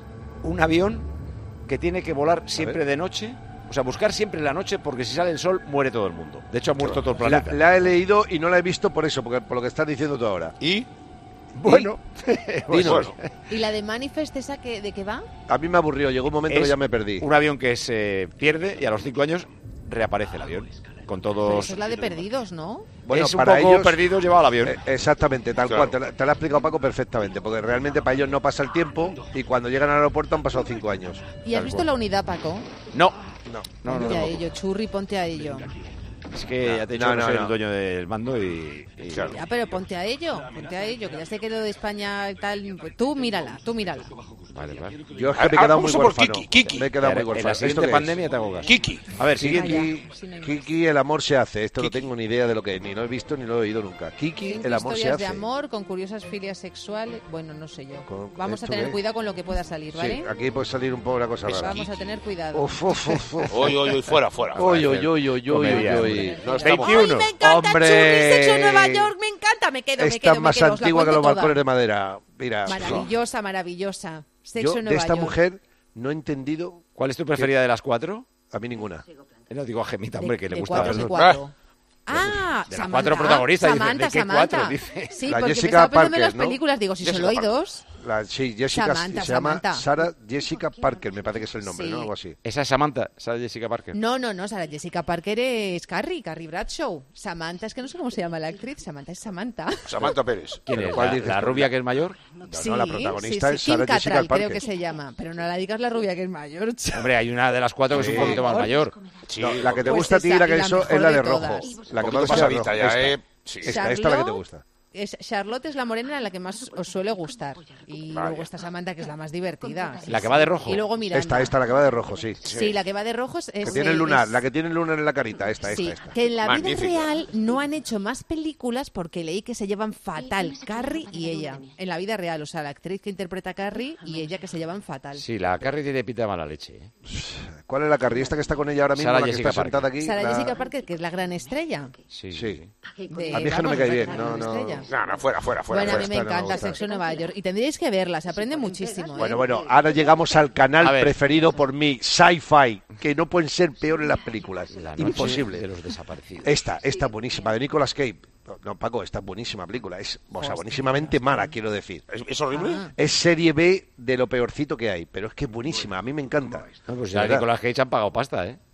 Speaker 1: Un avión que tiene que volar siempre de noche. O sea, buscar siempre la noche porque si sale el sol muere todo el mundo. De hecho, ha muerto todo el planeta.
Speaker 8: La he leído y no la he visto por eso, por lo que estás diciendo tú ahora.
Speaker 9: ¿Y?
Speaker 1: Bueno,
Speaker 8: dinos.
Speaker 6: ¿Y la de Manifest esa de qué va?
Speaker 8: A mí me aburrió, llegó un momento que ya me perdí.
Speaker 1: Un avión que se pierde y a los 5 años reaparece el avión. Con todos...
Speaker 6: Pero eso es la de Perdidos, ¿no?
Speaker 8: Bueno,
Speaker 1: es un
Speaker 8: para
Speaker 1: poco
Speaker 8: ellos,
Speaker 1: perdido llevado al avión.
Speaker 8: Exactamente, tal
Speaker 1: Claro.
Speaker 8: cual. Te lo ha explicado Paco perfectamente, porque realmente para ellos no pasa el tiempo y cuando llegan al aeropuerto han pasado 5 años.
Speaker 6: ¿Y has visto la unidad, Paco?
Speaker 1: No.
Speaker 6: Ponte a ello, Churri, ponte a ello.
Speaker 1: Es que ya te he dicho que no soy el dueño del mando y claro.
Speaker 6: Ya, pero ponte a ello, que ya sé que lo de España y tal, pues tú mírala.
Speaker 1: Vale.
Speaker 8: Yo es que me he quedado muy
Speaker 9: por
Speaker 8: huérfano.
Speaker 9: Kiki.
Speaker 8: Me he quedado muy
Speaker 1: En
Speaker 8: huérfano.
Speaker 1: la siguiente
Speaker 8: ¿Esto qué
Speaker 1: pandemia
Speaker 8: es?
Speaker 1: te hago caso.
Speaker 9: Kiki.
Speaker 1: A ver, siguiente.
Speaker 8: Kiki, el amor se hace. Esto no tengo ni idea de lo que es, ni lo he visto ni lo he oído nunca. Kiki,
Speaker 6: 5
Speaker 8: el amor se
Speaker 6: historias de
Speaker 8: hace.
Speaker 6: amor con curiosas filias sexuales. Bueno, no sé yo. Vamos a
Speaker 8: ¿esto
Speaker 6: tener
Speaker 8: qué?
Speaker 6: cuidado con lo que pueda salir, ¿vale?
Speaker 8: Sí, aquí puede salir un poco una cosa rara.
Speaker 6: Vamos a tener cuidado.
Speaker 8: Uf,
Speaker 9: Oye, fuera.
Speaker 8: Oye.
Speaker 9: No estamos...
Speaker 1: 21.
Speaker 6: Me encanta
Speaker 8: ¡Hombre!
Speaker 6: Churri, Sexo en Nueva York, me encanta, me quedo.
Speaker 8: Esta es más
Speaker 6: os la
Speaker 8: antigua que
Speaker 6: cuento
Speaker 8: los
Speaker 6: toda.
Speaker 8: balcones de madera. Mira.
Speaker 6: Maravillosa. Sexo
Speaker 8: Yo
Speaker 6: en
Speaker 8: de
Speaker 6: Nueva
Speaker 8: esta
Speaker 6: York.
Speaker 8: mujer no he entendido.
Speaker 1: ¿Cuál es tu preferida de las 4?
Speaker 8: A mí ninguna.
Speaker 1: No digo a Gemita, hombre, que le gusta
Speaker 6: cuatro,
Speaker 1: las
Speaker 6: de
Speaker 1: dos.
Speaker 6: cuatro. Ah,
Speaker 1: De las
Speaker 6: Samantha.
Speaker 1: 4 protagonistas. Dice,
Speaker 6: Samantha,
Speaker 1: ¿de qué
Speaker 6: Samantha.
Speaker 1: 4? Dice.
Speaker 6: Sí,
Speaker 8: La
Speaker 6: porque me
Speaker 8: Jessica
Speaker 6: estaba pensando en
Speaker 8: Parker,
Speaker 6: las
Speaker 8: ¿no?
Speaker 6: películas. Digo, si
Speaker 9: Jessica
Speaker 6: solo hay
Speaker 9: Parker.
Speaker 6: dos.
Speaker 8: Jessica
Speaker 6: Samantha,
Speaker 8: se llama
Speaker 6: Samantha.
Speaker 8: Sarah Jessica Parker, me parece que es el nombre,
Speaker 6: Sí.
Speaker 8: ¿no? Algo así.
Speaker 1: Esa es Samantha, Sarah Jessica Parker.
Speaker 6: No, Sarah Jessica Parker es Carrie Bradshaw. Samantha, es que no sé cómo se llama la actriz. Samantha es Samantha.
Speaker 9: Samantha Pérez.
Speaker 1: ¿Quién es?
Speaker 8: ¿Cuál
Speaker 1: ¿La,
Speaker 8: dices
Speaker 1: la
Speaker 8: tú?
Speaker 1: rubia que es mayor?
Speaker 8: No, la protagonista es
Speaker 6: Kim
Speaker 8: Sarah Jessica
Speaker 6: Cattrall,
Speaker 8: Parker.
Speaker 6: creo que se llama. Pero no la digas la rubia que es mayor.
Speaker 1: Hombre, hay una de las 4 que es un poquito más mayor.
Speaker 9: Sí,
Speaker 8: No, la que te
Speaker 6: Pues
Speaker 8: gusta a ti,
Speaker 6: esa,
Speaker 8: la que
Speaker 6: y la
Speaker 8: eso
Speaker 6: mejor
Speaker 8: es la
Speaker 6: de
Speaker 8: de rojo.
Speaker 6: todas.
Speaker 8: La que
Speaker 9: Un
Speaker 8: más
Speaker 9: poquito pasadita ya,
Speaker 8: esta.
Speaker 9: Sí.
Speaker 8: Esta es la que te gusta.
Speaker 6: Charlotte es la morena, la que más os suele gustar. Y luego está Samantha, que es la más divertida.
Speaker 1: La que va de rojo.
Speaker 6: Y luego Miranda.
Speaker 8: Esta, la que va de rojo, sí.
Speaker 6: Sí, la que va de rojo es...
Speaker 8: Que tiene el lunar, la que tiene el lunar en la carita, esta.
Speaker 6: Sí, que en la vida
Speaker 9: Magnífica.
Speaker 6: real no han hecho más películas porque leí que se llevan fatal, Carrie y ella. En la vida real, o sea, la actriz que interpreta a Carrie y ella que se llevan fatal.
Speaker 1: Sí, la Carrie tiene pinta de mala leche. ¿eh?
Speaker 8: ¿Cuál es la Carrie? Esta que está con ella ahora mismo,
Speaker 1: Sarah
Speaker 8: la que
Speaker 1: Jessica
Speaker 8: está sentada aquí.
Speaker 6: Sarah
Speaker 8: la-
Speaker 6: Jessica Parker, que es la gran estrella.
Speaker 1: Sí.
Speaker 6: De,
Speaker 8: A mí es que no me cae bien,
Speaker 6: la gran
Speaker 8: no.
Speaker 6: estrella.
Speaker 9: No, fuera.
Speaker 6: Bueno, a mí me
Speaker 8: esta no me
Speaker 6: encanta
Speaker 8: gusta.
Speaker 6: Sexo en Nueva York. Y tendríais que verla, se aprende muchísimo. ¿eh?
Speaker 8: Bueno, ahora llegamos al canal
Speaker 1: A ver.
Speaker 8: preferido por mí, Sci-Fi, que no pueden ser peores las películas.
Speaker 1: La noche
Speaker 8: Imposible.
Speaker 1: de los desaparecidos.
Speaker 8: Esta buenísima, de Nicolas Cage. No, Paco, esta es buenísima película. Es, o sea, buenísimamente mala, quiero decir.
Speaker 9: ¿Es horrible?
Speaker 8: Es serie B de lo peorcito que hay, pero es que es buenísima, a mí me encanta.
Speaker 1: No, pues
Speaker 8: De
Speaker 1: ya
Speaker 8: verdad.
Speaker 1: Nicolas Cage han pagado pasta, ¿eh?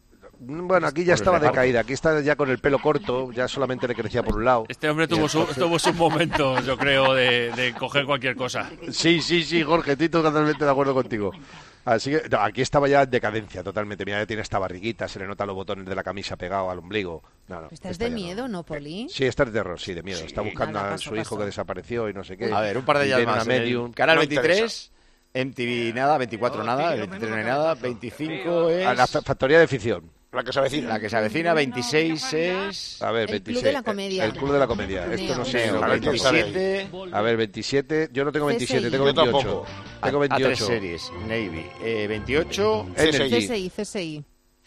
Speaker 8: Bueno, aquí ya
Speaker 1: Por el
Speaker 8: estaba
Speaker 1: reparto.
Speaker 8: decaída, aquí está ya con el pelo corto, ya solamente le crecía por un lado.
Speaker 4: Este hombre tuvo sus momentos, yo creo, de coger cualquier cosa.
Speaker 8: Sí, Jorge, estoy totalmente de acuerdo contigo. Así que no, aquí estaba ya en decadencia totalmente. Mira, ya tiene esta barriguita, se le notan los botones de la camisa pegados al ombligo. No,
Speaker 6: Esta es
Speaker 8: esta
Speaker 6: de
Speaker 8: ya
Speaker 6: miedo, ¿no, Poli?
Speaker 8: Sí, esta es de terror, sí, de miedo. Está buscando
Speaker 6: Nada,
Speaker 8: a
Speaker 6: paso,
Speaker 8: su hijo
Speaker 6: paso.
Speaker 8: que desapareció y no sé qué.
Speaker 1: A ver, un par de
Speaker 8: Y
Speaker 1: ellas
Speaker 8: viene
Speaker 1: más.
Speaker 8: una
Speaker 1: En el
Speaker 8: medium.
Speaker 1: Canal
Speaker 9: No
Speaker 1: 23, MTV nada, 24 nada, el 23 no hay nada, 25 es...
Speaker 8: A la factoría de ficción.
Speaker 9: La que se avecina.
Speaker 1: La que se avecina, 26 es...
Speaker 8: A ver,
Speaker 6: El
Speaker 8: 26.
Speaker 6: Club de la Comedia.
Speaker 8: El Club de la Comedia. Esto no sé.
Speaker 1: Neo,
Speaker 8: a ver,
Speaker 1: 27...
Speaker 8: A ver, 27. Yo no tengo 27,
Speaker 6: CSI.
Speaker 8: tengo
Speaker 9: Yo
Speaker 8: 28.
Speaker 9: tampoco.
Speaker 8: Tengo
Speaker 1: A3
Speaker 8: 28.
Speaker 1: series, Navy. 28...
Speaker 8: Energy.
Speaker 6: CSI.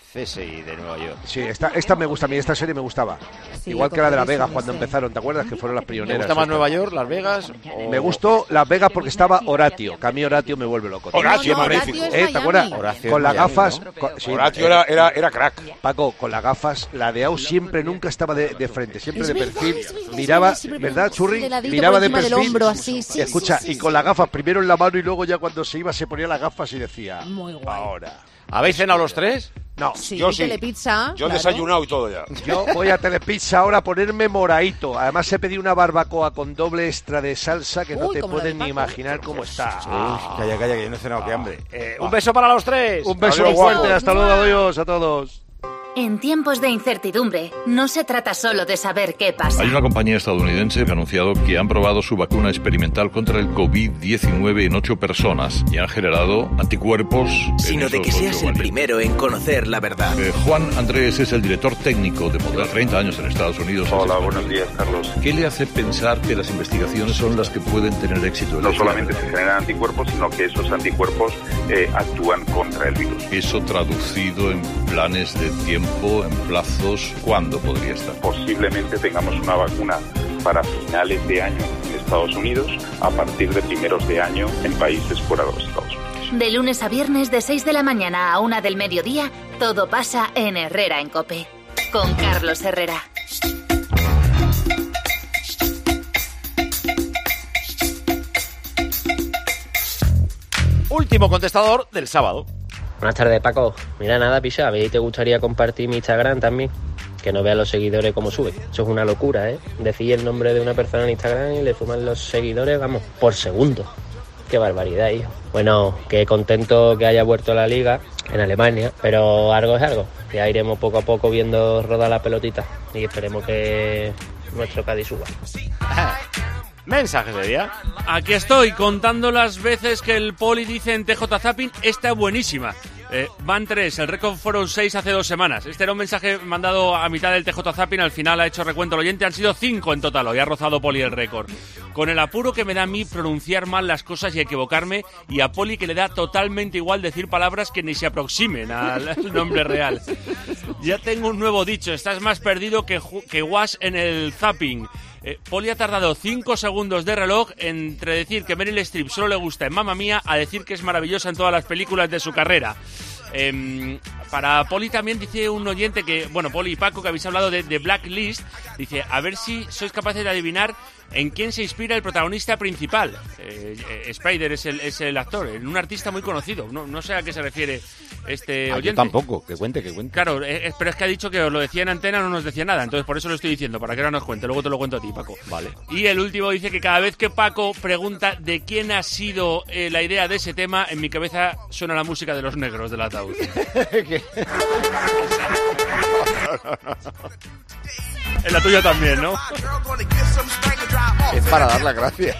Speaker 1: CSI de Nueva York.
Speaker 8: Sí, esta me gusta a mí, esta serie me gustaba.
Speaker 6: Sí,
Speaker 8: igual que la de Las Vegas
Speaker 6: completísimo,
Speaker 8: cuando
Speaker 6: sí.
Speaker 8: empezaron, ¿te acuerdas? Que fueron las
Speaker 1: ¿Te
Speaker 8: pioneras.
Speaker 1: gusta más Nueva York, Las Vegas?
Speaker 8: Me gustó Las Vegas porque estaba Horatio, que a mí Horatio me vuelve loco.
Speaker 9: Horatio,
Speaker 6: No,
Speaker 9: magnífico.
Speaker 6: Horatio es
Speaker 8: ¿Te acuerdas?
Speaker 6: Miami.
Speaker 1: Horatio
Speaker 8: Con
Speaker 1: es
Speaker 8: las
Speaker 1: Miami,
Speaker 8: gafas...
Speaker 1: ¿no?
Speaker 8: sí,
Speaker 9: Horatio era crack.
Speaker 8: Paco, con las gafas, la de Au siempre nunca estaba de frente, siempre de perfil. Miraba, ¿verdad, Churri?
Speaker 6: De ladito
Speaker 8: Miraba
Speaker 6: por
Speaker 8: de
Speaker 6: encima del
Speaker 8: perfil.
Speaker 6: hombro, así, sí,
Speaker 8: Escucha,
Speaker 6: sí,
Speaker 8: y con las gafas primero en la mano y luego ya cuando se iba se ponía las gafas y decía...
Speaker 6: Muy guay.
Speaker 8: Ahora.
Speaker 1: ¿Habéis cenado los tres?
Speaker 8: No,
Speaker 6: Sí,
Speaker 9: yo sí.
Speaker 6: Telepizza.
Speaker 9: Yo he
Speaker 6: claro.
Speaker 9: desayunado y todo ya.
Speaker 8: yo voy a Telepizza ahora a ponerme moradito. Además he pedido una barbacoa con doble extra de salsa que no
Speaker 6: Uy,
Speaker 8: te
Speaker 6: como la
Speaker 8: puedes
Speaker 6: de
Speaker 8: ni
Speaker 6: Paco.
Speaker 8: imaginar cómo está.
Speaker 1: Calla, que yo no he cenado, qué hambre. Un beso para los tres.
Speaker 8: Un beso muy
Speaker 9: Adiós,
Speaker 8: fuerte,
Speaker 9: guapo.
Speaker 8: hasta luego, adiós a todos.
Speaker 16: En tiempos de incertidumbre, no se trata solo de saber qué pasa.
Speaker 17: Hay una compañía estadounidense que ha anunciado que han probado su vacuna experimental contra el COVID-19 en 8 personas y han generado anticuerpos.
Speaker 18: Sino de que seas el primero en conocer la verdad.
Speaker 17: Juan Andrés es el director técnico de Moderna, 30 años en Estados Unidos.
Speaker 19: Hola, buenos días, Carlos.
Speaker 17: ¿Qué le hace pensar que las investigaciones son las que pueden tener éxito?
Speaker 19: No solamente se generan anticuerpos, sino que esos anticuerpos actúan contra el virus.
Speaker 17: Eso traducido en planes de tiempo, en plazos, ¿cuándo podría estar?
Speaker 19: Posiblemente tengamos una vacuna para finales de año en Estados Unidos, a partir de primeros de año en países fuera de los Estados Unidos.
Speaker 16: De lunes a viernes, de 6 de la mañana a 1 del mediodía, todo pasa en Herrera en COPE. Con Carlos Herrera.
Speaker 1: Último contestador del sábado.
Speaker 20: Buenas tardes, Paco. Mira, nada, picha, a ver, ¿te gustaría compartir mi Instagram también? Que no veas los seguidores como sube. Eso es una locura, ¿eh? Decir el nombre de una persona en Instagram y le suman los seguidores, vamos, por segundo. Qué barbaridad, hijo. Bueno, que contento que haya vuelto a la Liga en Alemania, pero algo es algo. Ya iremos poco a poco viendo rodar la pelotita y esperemos que nuestro Cádiz suba.
Speaker 1: Mensajes de día.
Speaker 4: Aquí estoy contando las veces que el Poli dice en TJ Zapping, esta es buenísima. Van 3, el récord fueron 6 hace 2 semanas. Este era un mensaje mandado a mitad del TJ Zapping, al final ha hecho recuento el oyente, han sido 5 en total, hoy ha rozado Poli el récord. Con el apuro que me da a mí pronunciar mal las cosas y equivocarme, y a Poli que le da totalmente igual decir palabras que ni se aproximen al nombre real. Ya tengo un nuevo dicho, estás más perdido que Wash en el Zapping. Poli ha tardado 5 segundos de reloj entre decir que Meryl Streep solo le gusta en Mamma Mía a decir que es maravillosa en todas las películas de su carrera. Para Poli también dice un oyente que, bueno, Poli y Paco, que habéis hablado de Blacklist, dice, a ver si sois capaces de adivinar en quién se inspira el protagonista principal. Spider es el actor, en un artista muy conocido. No sé a qué se refiere este oyente.
Speaker 1: Yo tampoco, que cuente.
Speaker 4: Claro, pero es que ha dicho que os lo decía en antena, no nos decía nada, entonces por eso lo estoy diciendo, para que ahora nos cuente, luego te lo cuento a ti, Paco.
Speaker 1: Vale.
Speaker 4: Y el último dice que cada vez que Paco pregunta de quién ha sido la idea de ese tema, en mi cabeza suena la música de Los Negros del ataúd. En la tuya también, ¿no?
Speaker 1: Es para dar las gracias.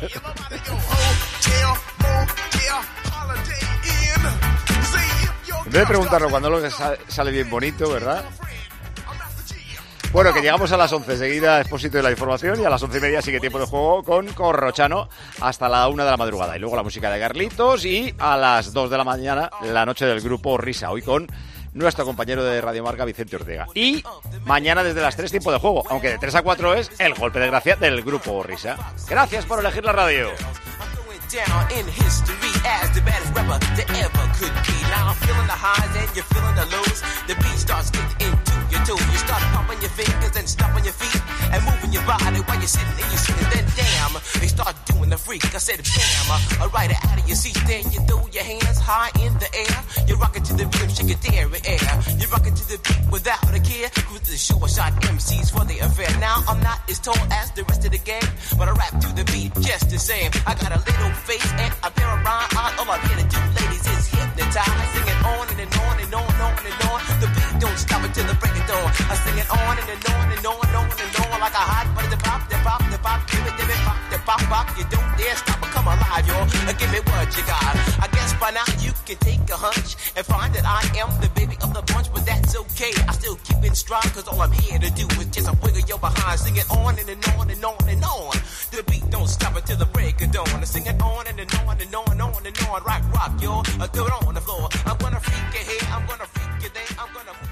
Speaker 1: En vez de preguntarlo cuando lo que sale bien bonito, ¿verdad? Bueno, que llegamos a las 11, seguida Expósito de la Información, y a las 11:30 sigue Tiempo de Juego con Corrochano hasta la 1 de la madrugada. Y luego la música de Carlitos, y a las 2 de la mañana la noche del grupo Risa, hoy con nuestro compañero de Radio Marca, Vicente Ortega. Y mañana desde las 3 Tiempo de Juego, aunque de 3 a 4 es el golpe de gracia del grupo Risa. Gracias por elegir la radio.
Speaker 21: Down in history as the baddest rapper that ever could be. Now I'm feeling the highs and you're feeling the lows. The beat starts getting into your toe. You start pumping your fingers and stomping your feet and moving your body while you're sitting and you're sitting. Then damn, they start doing the freak. I said bam, right out of your seat. Then you throw your hands high in the air. You're rocking to the rhythm, shake your dairy air. You're rocking to the beat without a care. Cruise the show, I shot MCs for the affair. Now I'm not as tall as the rest of the gang, but I rap to the beat just the same. I got a little face and a pair of rhyme eyes. All I'm here to do, ladies, is hypnotize. Sing it on and on and on and on and on. The beat don't stop until the break of dawn. I sing it on and on and on and on and on like a hot butter. The pop, give it, pop, the pop. You don't dare stop or come alive, y'all. Give me what you got. I guess by now you can take a hunch and find that I am the baby of the bunch, but that's okay. I still keep in stride, cause all I'm here to do is just a wiggle your behind. Sing it on and on and on and on. The beat don't stop until the break of dawn. I sing it on and on and on and on and on. Rock, yo, I do it on the floor. I'm gonna freak you here, I'm gonna freak you there, I'm gonna